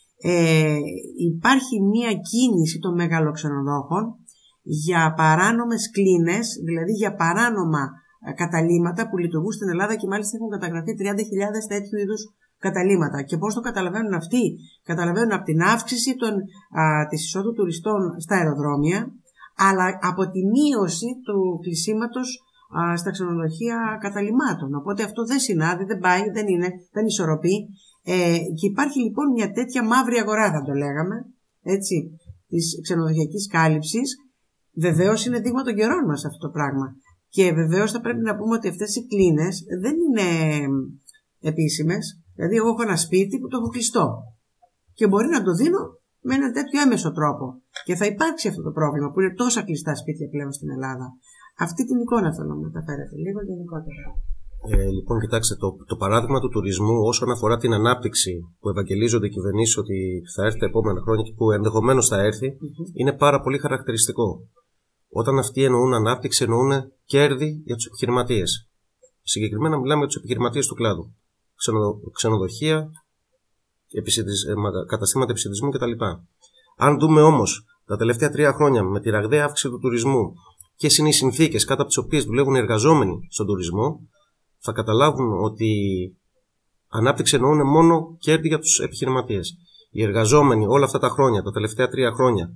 ε, υπάρχει μια κίνηση των μεγαλοξενοδόχων για παράνομες κλίνες, δηλαδή για παράνομα καταλύματα που λειτουργούν στην Ελλάδα, και μάλιστα έχουν καταγραφεί τριάντα χιλιάδες τέτοιου είδους καταλύματα. Και πώς το καταλαβαίνουν αυτοί? Καταλαβαίνουν από την αύξηση των, α, της εισόδου τουριστών στα αεροδρόμια, αλλά από τη μείωση του κλεισίματος α, στα ξενοδοχεία καταλυμάτων. Οπότε αυτό δεν συνάδει, δεν πάει, δεν είναι, δεν ισορροπεί. Ε, και υπάρχει λοιπόν μια τέτοια μαύρη αγορά, θα το λέγαμε, έτσι, της ξενοδοχειακής κάλυψης. Βεβαίως είναι δείγμα των καιρών μας αυτό το πράγμα. Και βεβαίως θα πρέπει να πούμε ότι αυτές οι κλίνες δεν είναι επίσημες. Δηλαδή, εγώ έχω ένα σπίτι που το έχω κλειστό και μπορεί να το δίνω με ένα τέτοιο έμεσο τρόπο. Και θα υπάρξει αυτό το πρόβλημα που είναι τόσα κλειστά σπίτια πλέον στην Ελλάδα. Αυτή την εικόνα θέλω να μεταφέρετε λίγο γενικότερα. Ε, λοιπόν, κοιτάξτε, το, το παράδειγμα του τουρισμού όσον αφορά την ανάπτυξη που ευαγγελίζονται οι κυβερνήσεις ότι θα έρθει τα επόμενα χρόνια και που ενδεχομένως θα έρθει, mm-hmm. είναι πάρα πολύ χαρακτηριστικό. Όταν αυτοί εννοούν ανάπτυξη, εννοούν κέρδη για τους επιχειρηματίες. Συγκεκριμένα μιλάμε για τους επιχειρηματίες του κλάδου. Ξενοδο, ξενοδοχεία, επισητισ, καταστήματα επισιτισμού κτλ. Αν δούμε όμως τα τελευταία τρία χρόνια με τη ραγδαία αύξηση του τουρισμού, ποιες είναι οι συνθήκες κάτω από τις οποίες δουλεύουν οι εργαζόμενοι στον τουρισμό, θα καταλάβουν ότι ανάπτυξη εννοούν μόνο κέρδη για τους επιχειρηματίες. Οι εργαζόμενοι όλα αυτά τα χρόνια, τα τελευταία τρία χρόνια,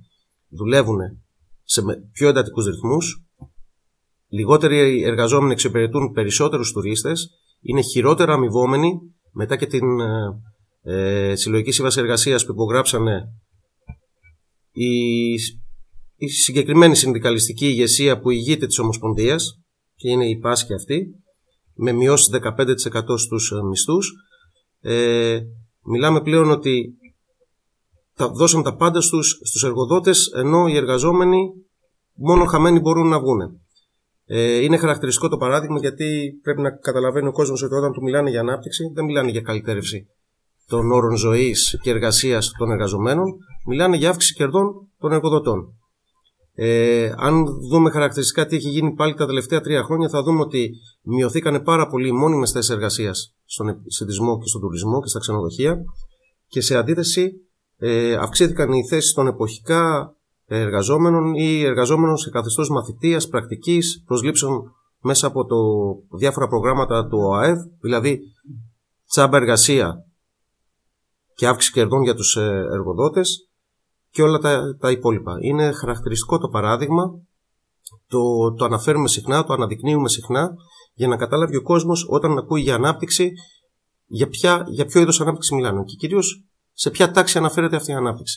δουλεύουν σε πιο εντατικούς ρυθμούς, λιγότεροι εργαζόμενοι εξυπηρετούν περισσότερους τουρίστες, είναι χειρότερα αμοιβόμενοι μετά και την ε, συλλογική σύμβαση εργασίας που υπογράψανε η, η συγκεκριμένη συνδικαλιστική ηγεσία που ηγείται της Ομοσπονδίας, και είναι η Πάσχη αυτή, με μειώσεις δεκαπέντε τοις εκατό στους μισθούς. Ε, μιλάμε πλέον ότι τα, δώσαν τα πάντα στους, στους εργοδότες, ενώ οι εργαζόμενοι μόνο χαμένοι μπορούν να βγουν. Ε, είναι χαρακτηριστικό το παράδειγμα, γιατί πρέπει να καταλαβαίνει ο κόσμος ότι όταν του μιλάνε για ανάπτυξη, δεν μιλάνε για καλυτέρευση των όρων ζωής και εργασίας των εργαζομένων, μιλάνε για αύξηση κερδών των εργοδοτών. Ε, αν δούμε χαρακτηριστικά τι έχει γίνει πάλι τα τελευταία τρία χρόνια, θα δούμε ότι μειωθήκανε πάρα πολύ οι μόνιμες θέσεις εργασίας στον επισητισμό και στον τουρισμό και στα ξενοδοχεία, και σε αντίθεση ε, αυξήθηκαν οι θέσεις των εποχικά εργαζόμενων ή εργαζόμενων σε καθεστώς μαθητείας, πρακτικής, προσλήψεων μέσα από το διάφορα προγράμματα του ΟΑΕΔ, δηλαδή τσάμπα εργασία και αύξηση κερδών για τους εργοδότες και όλα τα, τα υπόλοιπα. Είναι χαρακτηριστικό το παράδειγμα, το, το αναφέρουμε συχνά, το αναδεικνύουμε συχνά, για να καταλάβει ο κόσμος όταν ακούει για ανάπτυξη, για, ποια, για ποιο είδος ανάπτυξη μιλάνε και κυρίως σε ποια τάξη αναφέρεται αυτή η ανάπτυξη.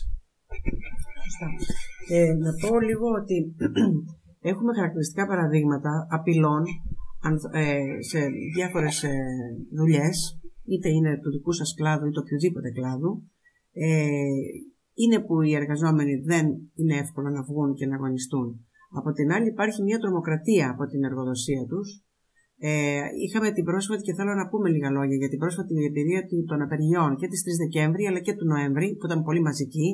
Ε, να πω λίγο ότι έχουμε χαρακτηριστικά παραδείγματα απειλών ε, σε διάφορες ε, δουλειές, είτε είναι του δικού σας κλάδου είτε οποιοδήποτε κλάδου. Ε, είναι που οι εργαζόμενοι δεν είναι εύκολο να βγουν και να αγωνιστούν. Από την άλλη υπάρχει μια τρομοκρατία από την εργοδοσία τους. Ε, είχαμε την πρόσφατη, και θέλω να πούμε λίγα λόγια για την πρόσφατη εμπειρία των απεργιών και της τρεις Δεκέμβρη αλλά και του Νοέμβρη, που ήταν πολύ μαζική.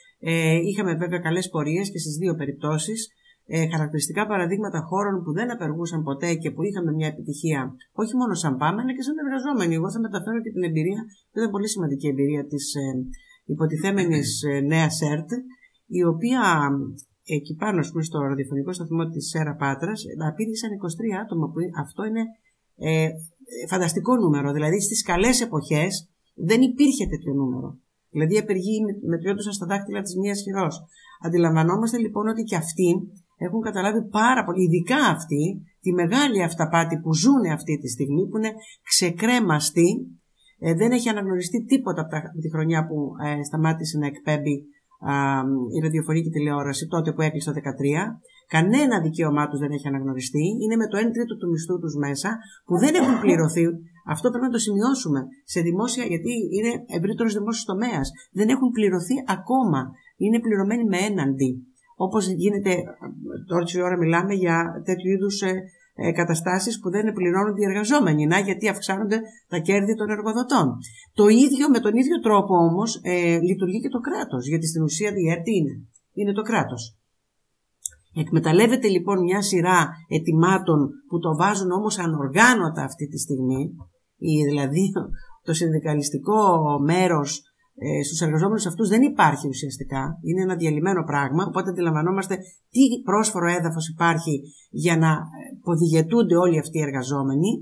Ε, είχαμε βέβαια καλές πορείες και στις δύο περιπτώσεις. Ε, χαρακτηριστικά παραδείγματα χώρων που δεν απεργούσαν ποτέ και που είχαμε μια επιτυχία, όχι μόνο σαν πάμε, αλλά και σαν εργαζόμενοι. Εγώ θα μεταφέρω και την εμπειρία, που ήταν πολύ σημαντική εμπειρία της ε, υποτιθέμενης ε, νέας ΕΡΤ, η οποία εκεί πάνω στο ραδιοφωνικό σταθμό της Σέρα Πάτρας απήντησαν είκοσι τρία άτομα, που αυτό είναι ε, φανταστικό νούμερο. Δηλαδή στις καλές εποχές δεν υπήρχε τέτοιο νούμερο. Δηλαδή οι απεργοί μετριόντουσαν στα δάχτυλα της μίας χειρός. Αντιλαμβανόμαστε λοιπόν ότι και αυτοί έχουν καταλάβει πάρα πολύ, ειδικά αυτοί, τη μεγάλη αυταπάτη που ζουν αυτή τη στιγμή, που είναι ξεκρέμαστοι. Ε, δεν έχει αναγνωριστεί τίποτα από, τα, από τη χρονιά που ε, σταμάτησε να εκπέμπει α, η ραδιοφωνική τηλεόραση, τότε που έκλεισε το δεκατρία. Κανένα δικαίωμά τους δεν έχει αναγνωριστεί. Είναι με το ένα τρίτο του μισθού τους μέσα, που δεν έχουν πληρωθεί. Αυτό πρέπει να το σημειώσουμε σε δημόσια, γιατί είναι ευρύτερος δημόσιος τομέας. Δεν έχουν πληρωθεί ακόμα. Είναι πληρωμένοι με έναντι. Όπως γίνεται, τώρα η ώρα μιλάμε για τέτοιου είδους ε, ε, καταστάσεις που δεν πληρώνονται οι εργαζόμενοι. Να, γιατί αυξάνονται τα κέρδη των εργοδοτών. Το ίδιο, με τον ίδιο τρόπο όμως ε, λειτουργεί και το κράτος. Γιατί στην ουσία η ΕΡΤ είναι. Είναι το κράτος. Εκμεταλλεύεται λοιπόν μια σειρά αιτημάτων που το βάζουν όμως ανοργάνωτα αυτή τη στιγμή, δηλαδή το συνδικαλιστικό μέρος ε, στους εργαζόμενους αυτούς δεν υπάρχει ουσιαστικά, είναι ένα διαλυμένο πράγμα, οπότε αντιλαμβανόμαστε τι πρόσφορο έδαφος υπάρχει για να ποδηγετούνται όλοι αυτοί οι εργαζόμενοι.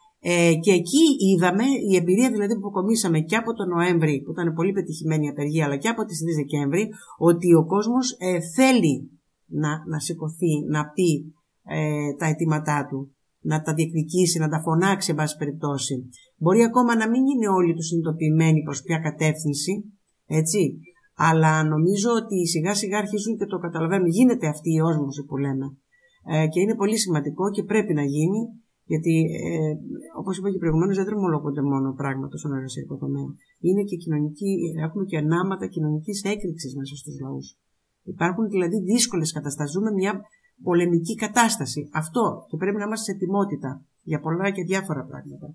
Ε, και εκεί είδαμε, η εμπειρία δηλαδή που αποκομίσαμε και από τον Νοέμβρη, που ήταν πολύ πετυχημένη η απεργία, αλλά και από τις τρεις Δεκέμβρη, ότι ο κόσμος ε, θέλει να, να σηκωθεί, να πει ε, τα αιτήματά του, να τα διεκδικήσει, να τα φωνάξει, εν πάση περιπτώσει. Μπορεί ακόμα να μην είναι όλοι του συνειδητοποιημένοι προς ποια κατεύθυνση, έτσι, αλλά νομίζω ότι σιγά σιγά αρχίζουν και το καταλαβαίνουν. Γίνεται αυτή η όσμωση που λέμε. Ε, και είναι πολύ σημαντικό και πρέπει να γίνει, γιατί ε, όπως είπα και προηγουμένως, δεν δρομολογούνται μόνο πράγματα στον εργασιακό τομέα. Είναι και κοινωνική, έχουμε και ανάματα κοινωνικής έκρηξης μέσα στους λαούς. Υπάρχουν δηλαδή δύσκολες καταστάσεις. Ζούμε μια πολεμική κατάσταση. Αυτό, και πρέπει να είμαστε σε ετοιμότητα για πολλά και διάφορα πράγματα.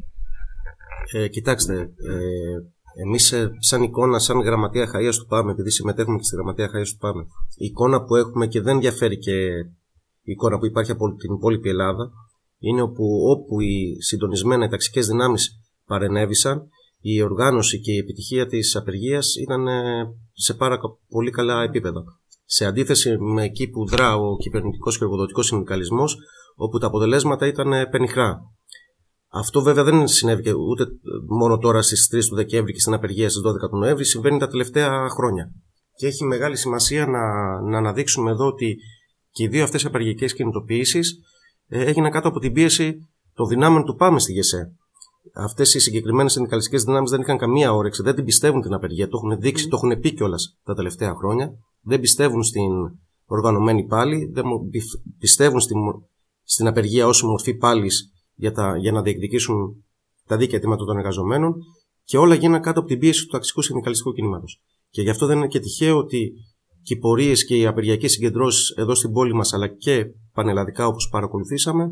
Ε, κοιτάξτε, ε, εμείς ε, σαν εικόνα, σαν γραμματεία Χαΐας του ΠΑΜΕ, επειδή συμμετέχουμε και στη γραμματεία Χαΐας του ΠΑΜΕ, η εικόνα που έχουμε, και δεν διαφέρει και η εικόνα που υπάρχει από την υπόλοιπη Ελλάδα, είναι όπου, όπου οι συντονισμένα οι ταξικές δυνάμεις παρενέβησαν, η οργάνωση και η επιτυχία της απεργίας ήταν σε πάρα πολύ καλά επίπεδα. Σε αντίθεση με εκεί που δρά ο κυβερνητικός και εργοδοτικός συνδικαλισμός, όπου τα αποτελέσματα ήταν πενιχρά. Αυτό βέβαια δεν συνέβη ούτε μόνο τώρα στις τρεις του Δεκέμβρη και στην απεργία στις δώδεκα του Νοέμβρη, συμβαίνει τα τελευταία χρόνια. και έχει μεγάλη σημασία να, να αναδείξουμε εδώ ότι και οι δύο αυτές απεργικές κινητοποιήσεις ε, έγιναν κάτω από την πίεση των δυνάμεων του ΠΑΜΕ στη ΓΕΣΕ. Αυτές οι συγκεκριμένες συνδικαλιστικές δυνάμεις δεν είχαν καμία όρεξη, δεν την πιστεύουν την απεργία, το έχουν δείξει, mm. το έχουν πει κιόλας τα τελευταία χρόνια. Δεν πιστεύουν στην οργανωμένη πάλη, δεν πιστεύουν στην, στην απεργία ως μορφή πάλης για, τα, για να διεκδικήσουν τα δίκαια αιτήματα των εργαζομένων, και όλα γίνανε κάτω από την πίεση του ταξικού συνδικαλιστικού κινήματος. Και γι' αυτό δεν είναι και τυχαίο ότι και οι πορείες και οι απεργιακές συγκεντρώσεις εδώ στην πόλη μας, αλλά και πανελλαδικά όπως παρακολουθήσαμε,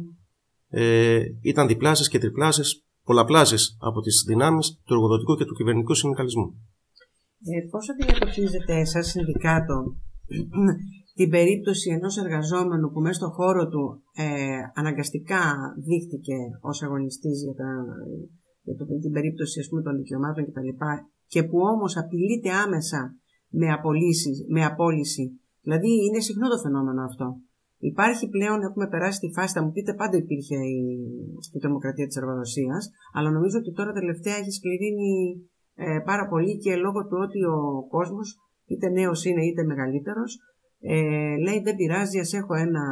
ε, ήταν διπλάσιες και τριπλάσιες, πολλαπλάσιες από τις δυνάμεις του εργοδοτικού και του κυβερνητικού συνδικαλισμού. Ε, πώς αντιμετωπίζετε σαν συνδικάτο την περίπτωση ενός εργαζόμενου που μέσα στον χώρο του ε, αναγκαστικά δείχτηκε ως αγωνιστής για, τα, για το, την περίπτωση, ας πούμε, των δικαιωμάτων κτλ. Και που όμως απειλείται άμεσα με, απολύσεις, με απόλυση. Δηλαδή είναι συχνό το φαινόμενο αυτό. Υπάρχει πλέον, έχουμε περάσει τη φάση, θα μου πείτε, πάντα υπήρχε η, η τρομοκρατία της εργοδοσίας, αλλά νομίζω ότι τώρα τελευταία έχει σκληρύνει ε, πάρα πολύ, και λόγω του ότι ο κόσμος, είτε νέος είναι είτε μεγαλύτερος, ε, λέει δεν πειράζει, ας έχω ένα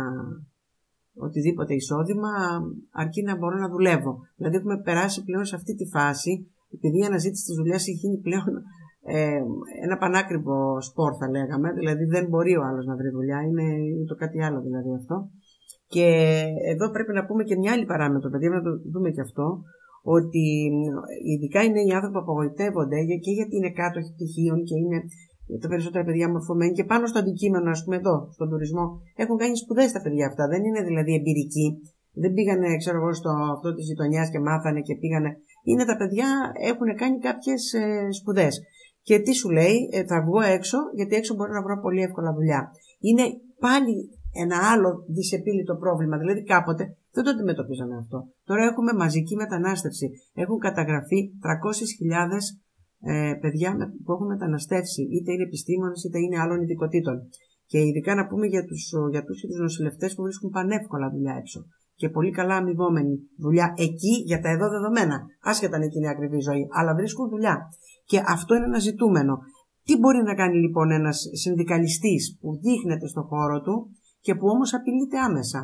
οτιδήποτε εισόδημα, αρκεί να μπορώ να δουλεύω. Δηλαδή έχουμε περάσει πλέον σε αυτή τη φάση, επειδή η αναζήτηση της δουλειάς έχει γίνει πλέον ε, ένα πανάκριβο σπορ, θα λέγαμε, δηλαδή δεν μπορεί ο άλλος να βρει δουλειά, είναι, είναι το κάτι άλλο δηλαδή αυτό. Και εδώ πρέπει να πούμε και μια άλλη παράμετρο, παιδιά, να το δούμε και αυτό, ότι ειδικά οι νέοι άνθρωποι που απογοητεύονται και γιατί είναι κάτοχοι πτυχίων και είναι τα περισσότερα παιδιά μορφωμένοι και πάνω στο αντικείμενο, ας πούμε εδώ, στον τουρισμό, έχουν κάνει σπουδές τα παιδιά αυτά, δεν είναι δηλαδή εμπειρικοί, δεν πήγανε, ξέρω εγώ, στο αυτό της γειτονιάς και μάθανε και πήγανε. Είναι τα παιδιά, έχουν κάνει κάποιες ε, σπουδές. Και τι σου λέει, ε, θα βγω έξω, γιατί έξω μπορώ να βρω πολύ εύκολα δουλειά. Είναι πάλι ένα άλλο δυσεπίλητο πρόβλημα. Δηλαδή κάποτε δεν το αντιμετωπίζαμε αυτό. Τώρα έχουμε μαζική μετανάστευση. Έχουν καταγραφεί τριακόσιες χιλιάδες ε, παιδιά που έχουν μεταναστεύσει. Είτε είναι επιστήμονες είτε είναι άλλων ειδικοτήτων. Και ειδικά να πούμε για τους, για τους, για τους νοσηλευτές που βρίσκουν πανεύκολα δουλειά έξω. Και πολύ καλά αμοιβόμενη δουλειά εκεί για τα εδώ δεδομένα. Άσχετα αν εκείνη η ακριβή ζωή, αλλά βρίσκουν δουλειά. Και αυτό είναι ένα ζητούμενο. Τι μπορεί να κάνει λοιπόν ένας συνδικαλιστής που δείχνεται στον χώρο του και που όμως απειλείται άμεσα?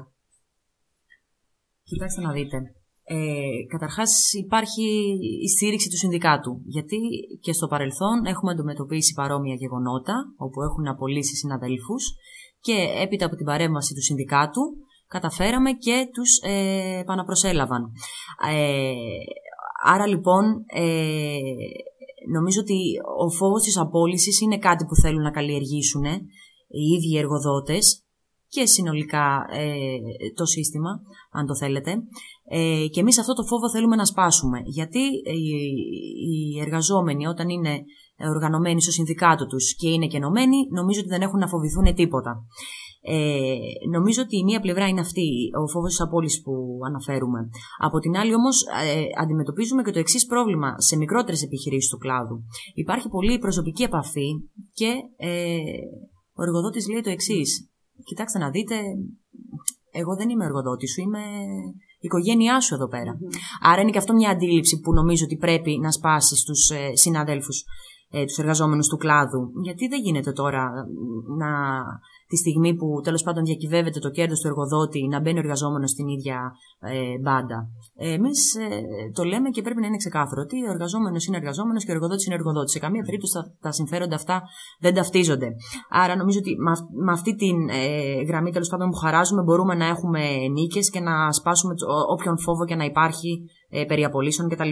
Κοιτάξτε να δείτε. Ε, καταρχάς υπάρχει η στήριξη του συνδικάτου. Γιατί και στο παρελθόν έχουμε αντιμετωπίσει παρόμοια γεγονότα όπου έχουν απολύσει συναδέλφους και έπειτα από την παρέμβαση του συνδικάτου καταφέραμε και τους ε, επαναπροσέλαβαν. Ε, άρα λοιπόν ε, νομίζω ότι ο φόβος της απόλυσης είναι κάτι που θέλουν να καλλιεργήσουν οι ίδιοι οι εργοδότες και συνολικά ε, το σύστημα, αν το θέλετε. Ε, και εμείς αυτό το φόβο θέλουμε να σπάσουμε. Γιατί οι, οι εργαζόμενοι όταν είναι οργανωμένοι στο συνδικάτο τους και είναι και ενωμένοι, νομίζω ότι δεν έχουν να φοβηθούν τίποτα. Ε, νομίζω ότι η μία πλευρά είναι αυτή, ο φόβος της απόλυσης που αναφέρουμε. Από την άλλη όμως ε, αντιμετωπίζουμε και το εξής πρόβλημα σε μικρότερες επιχειρήσεις του κλάδου. Υπάρχει πολύ προσωπική επαφή και ε, ο εργοδότης λέει το εξής. Κοιτάξτε να δείτε, εγώ δεν είμαι εργοδότης σου, είμαι η οικογένειά σου εδώ πέρα. Mm-hmm. Άρα είναι και αυτό μια αντίληψη που νομίζω ότι πρέπει να σπάσει στους ε, συναδέλφους, ε, τους εργαζόμενους του κλάδου. Γιατί δεν γίνεται τώρα να... τη στιγμή που τέλος πάντων διακυβεύεται το κέρδος του εργοδότη να μπαίνει ο εργαζόμενος στην ίδια ε, μπάντα. Ε, εμείς ε, το λέμε και πρέπει να είναι ξεκάθαρο ότι ο εργαζόμενος είναι εργαζόμενος και ο εργοδότης είναι εργοδότης. Σε καμία περίπτωση τα, τα συμφέροντα αυτά δεν ταυτίζονται. Άρα νομίζω ότι με, με αυτή τη ε, γραμμή τέλος πάντων που χαράζουμε μπορούμε να έχουμε νίκες και να σπάσουμε όποιον φόβο και να υπάρχει ε, περί απολύσεων κτλ.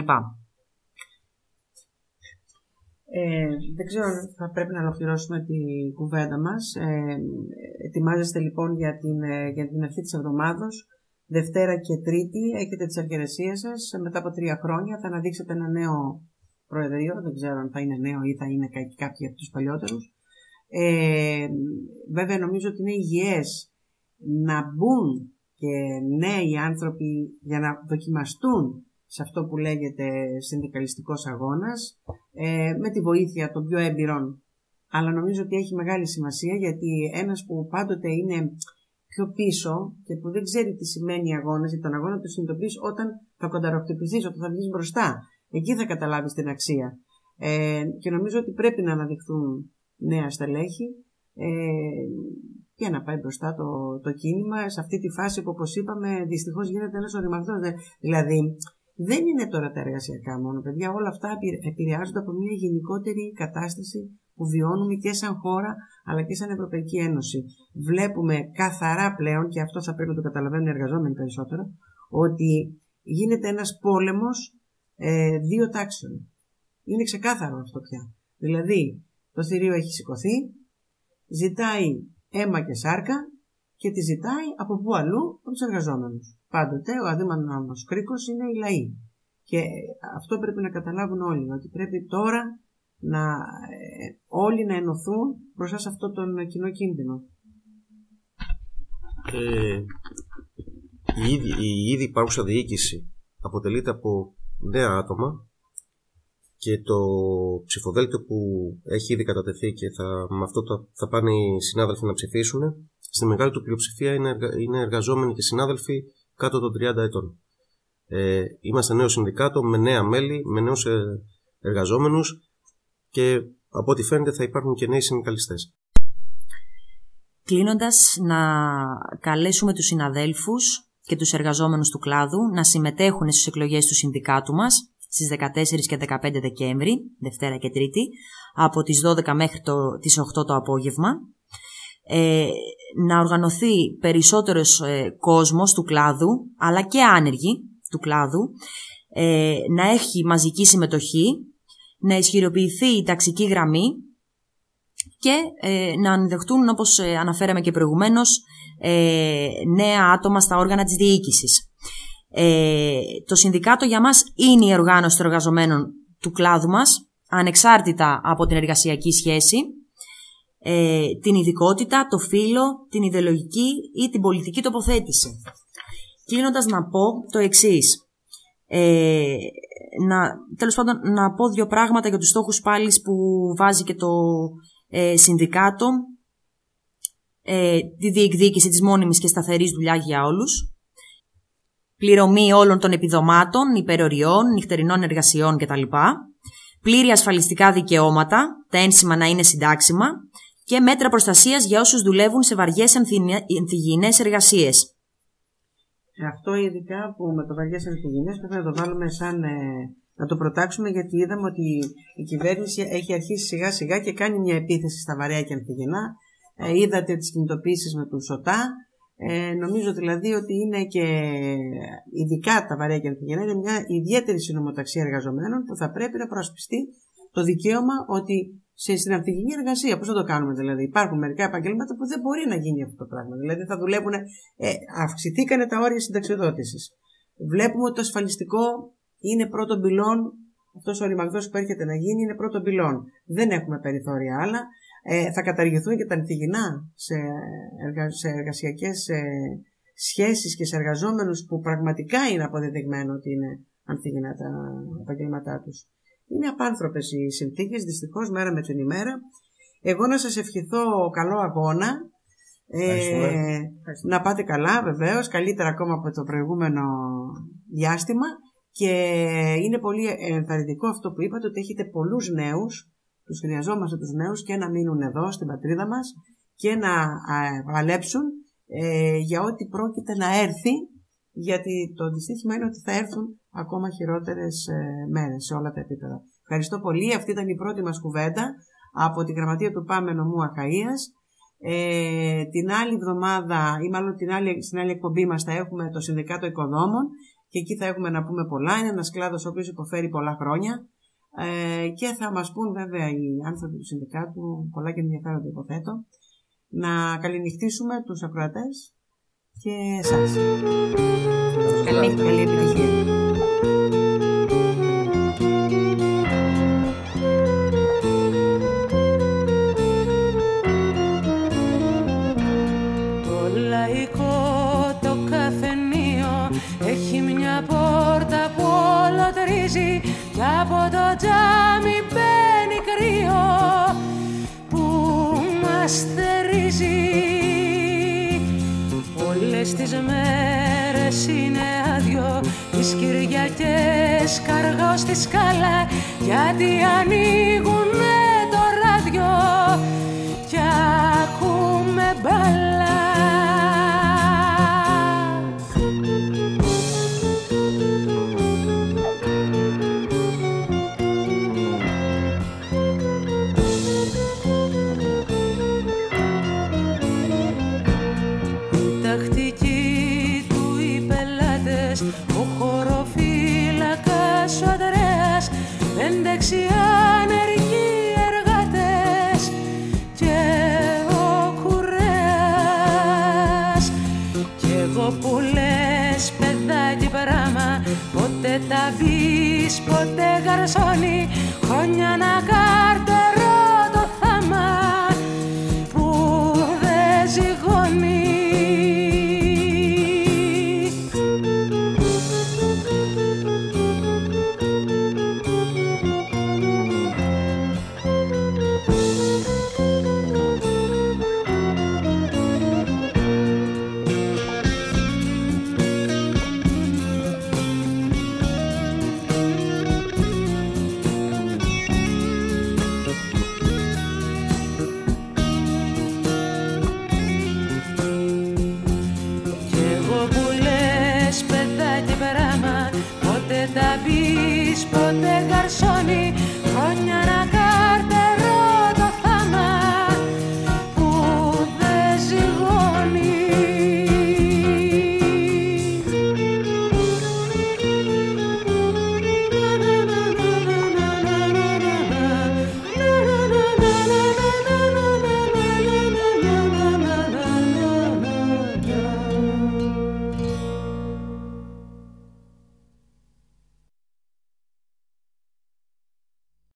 Ε, δεν ξέρω αν θα πρέπει να ολοκληρώσουμε την κουβέντα μας. Ε, ετοιμάζεστε λοιπόν για την, για την αρχή της εβδομάδος. Δευτέρα και Τρίτη έχετε τις αρχαιρεσίες σας. Μετά από τρία χρόνια θα αναδείξετε ένα νέο προεδρείο. Δεν ξέρω αν θα είναι νέο ή θα είναι κάποιοι από τους παλιότερους. Ε, βέβαια νομίζω ότι είναι υγιές να μπουν και νέοι άνθρωποι για να δοκιμαστούν σε αυτό που λέγεται συνδικαλιστικός αγώνας, ε, με τη βοήθεια των πιο έμπειρων. Αλλά νομίζω ότι έχει μεγάλη σημασία, γιατί ένας που πάντοτε είναι πιο πίσω και που δεν ξέρει τι σημαίνει αγώνας, γιατί τον αγώνα του συνειδητοποιείς όταν θα κονταροχτυπηθείς, όταν θα βγεις μπροστά. Εκεί θα καταλάβεις την αξία. Ε, και νομίζω ότι πρέπει να αναδειχθούν νέα στελέχη ε, και να πάει μπροστά το, το κίνημα σε αυτή τη φάση που, όπως είπαμε, δυστυχώς γίνεται ένας οριμαγδός. Δηλαδή δεν είναι τώρα τα εργασιακά μόνο, παιδιά, όλα αυτά επηρεάζονται από μια γενικότερη κατάσταση που βιώνουμε και σαν χώρα αλλά και σαν Ευρωπαϊκή Ένωση. Βλέπουμε καθαρά πλέον, και αυτό θα πρέπει να το καταλαβαίνουν οι εργαζόμενοι περισσότερο, ότι γίνεται ένας πόλεμος ε, δύο τάξεων. Είναι ξεκάθαρο αυτό πια. Δηλαδή το θηρίο έχει σηκωθεί, ζητάει αίμα και σάρκα και τη ζητάει από πού αλλού? Από τους εργαζόμενους. Πάντοτε ο αδύναμος κρίκος είναι οι λαοί. Και αυτό πρέπει να καταλάβουν όλοι, ότι πρέπει τώρα να, ε, όλοι να ενωθούν μπροστά σε αυτό τον κοινό κίνδυνο. Ε, η, ήδη, η ήδη υπάρχουσα διοίκηση αποτελείται από νέα άτομα και το ψηφοδέλτιο που έχει ήδη κατατεθεί και θα, με αυτό θα, θα πάνε οι συνάδελφοι να ψηφίσουν, στη μεγάλη του πλειοψηφία είναι, εργα, είναι εργαζόμενοι και συνάδελφοι κάτω των τριάντα ετών. Ε, είμαστε νέο συνδικάτο με νέα μέλη, με νέους εργαζόμενους και από ό,τι φαίνεται θα υπάρχουν και νέοι συνδικαλιστές. Κλείνοντας, να καλέσουμε τους συναδέλφους και τους εργαζόμενους του κλάδου να συμμετέχουν στις εκλογές του συνδικάτου μας στις δεκατέσσερις και δεκαπέντε Δεκέμβρη, Δευτέρα και Τρίτη, από τις δώδεκα μέχρι το, τις οκτώ το απόγευμα. Ε, να οργανωθεί περισσότερος ε, κόσμος του κλάδου, αλλά και άνεργοι του κλάδου, ε, να έχει μαζική συμμετοχή, να ισχυροποιηθεί η ταξική γραμμή και ε, να ανεδεχτούν, όπως ε, αναφέραμε και προηγουμένως, ε, νέα άτομα στα όργανα της διοίκησης. Ε, το συνδικάτο για μας είναι η οργάνωση των εργαζομένων του κλάδου μας, ανεξάρτητα από την εργασιακή σχέση, ε, την ειδικότητα, το φύλο, την ιδεολογική ή την πολιτική τοποθέτηση. Κλείνοντας, να πω το εξής. Ε, να, τέλος πάντων, να πω δύο πράγματα για τους στόχους πάλι που βάζει και το ε, συνδικάτο, ε, τη διεκδίκηση της μόνιμης και σταθερής δουλειά για όλους, πληρωμή όλων των επιδομάτων, υπεροριών, νυχτερινών εργασιών κτλ. Πλήρη ασφαλιστικά δικαιώματα, τα ένσημα να είναι συντάξιμα και μέτρα προστασίας για όσους δουλεύουν σε βαριές ανθυγιεινές εργασίες. Αυτό ειδικά που με το βαριές ανθυγιεινές πρέπει να το βάλουμε σαν ε, να το προτάξουμε, γιατί είδαμε ότι η κυβέρνηση έχει αρχίσει σιγά σιγά και κάνει μια επίθεση στα βαρέα και ανθυγιεινά. Ε, είδατε τις κινητοποίησεις με τους ΣΟΤΑ. Ε, νομίζω δηλαδή ότι είναι και ειδικά τα βαρέα και ανθυγιεινά είναι μια ιδιαίτερη συνομοταξία εργαζομένων που θα πρέπει να προασπιστεί το δικαίωμα ότι σε, στην ανθυγιεινή εργασία, πώς θα το κάνουμε δηλαδή? Υπάρχουν μερικά επαγγέλματα που δεν μπορεί να γίνει αυτό το πράγμα. Δηλαδή θα δουλεύουν, ε, αυξηθήκανε τα όρια συνταξιοδότησης. Βλέπουμε ότι το ασφαλιστικό είναι πρώτο πυλών, αυτός ο ρημαγδός που έρχεται να γίνει είναι πρώτο πυλών. Δεν έχουμε περιθώρια άλλα. Ε, θα καταργηθούν και τα ανθυγιεινά σε, εργα, σε εργασιακές ε, σχέσεις και σε εργαζόμενους που πραγματικά είναι αποδεδειγμένο ότι είναι ανθυγιεινά τα επαγγέλματά τους. Είναι απάνθρωπες οι συνθήκες, δυστυχώς, μέρα με την ημέρα. Εγώ να σας ευχηθώ καλό αγώνα. Ε, να πάτε καλά, βεβαίως, καλύτερα ακόμα από το προηγούμενο διάστημα. Και είναι πολύ ενθαρρυντικό αυτό που είπατε, ότι έχετε πολλούς νέους, τους χρειαζόμαστε τους νέους, και να μείνουν εδώ στην πατρίδα μας και να παλέψουν ε, για ό,τι πρόκειται να έρθει, γιατί το δυστύχημα είναι ότι θα έρθουν ακόμα χειρότερες ε, μέρες σε όλα τα επίπεδα. Ευχαριστώ πολύ. Αυτή ήταν η πρώτη μας κουβέντα από τη Γραμματεία του ΠΑΜ Νομού Αχαΐας. Ε, την άλλη εβδομάδα, ή μάλλον την άλλη, στην άλλη εκπομπή μας, θα έχουμε το Συνδικάτο Οικοδόμων και εκεί θα έχουμε να πούμε πολλά. Είναι ένας κλάδος ο οποίος υποφέρει πολλά χρόνια ε, και θα μας πούν βέβαια οι άνθρωποι του Συνδικάτου πολλά και ενδιαφέροντα, υποθέτω. Να καληνυχτήσουμε τους ακροατές και εσάς. Καλή, καλή επιτυχία. Το λαϊκό το καφενείο έχει μια πόρτα που όλο τρίζει κι από το τζάμι μπαίνει κρύο που μας θερίζει. Όλες τις μέρες είναι άδειο, τις Κυριακές καργάω στη σκάλα γιατί ανοίγουνε το ράδιο μπεις ποτέ γαρσόνι, χρόνια να καρτερώ το θάμα που δεν ζυγώνει. Ποτέ γαρσόνι,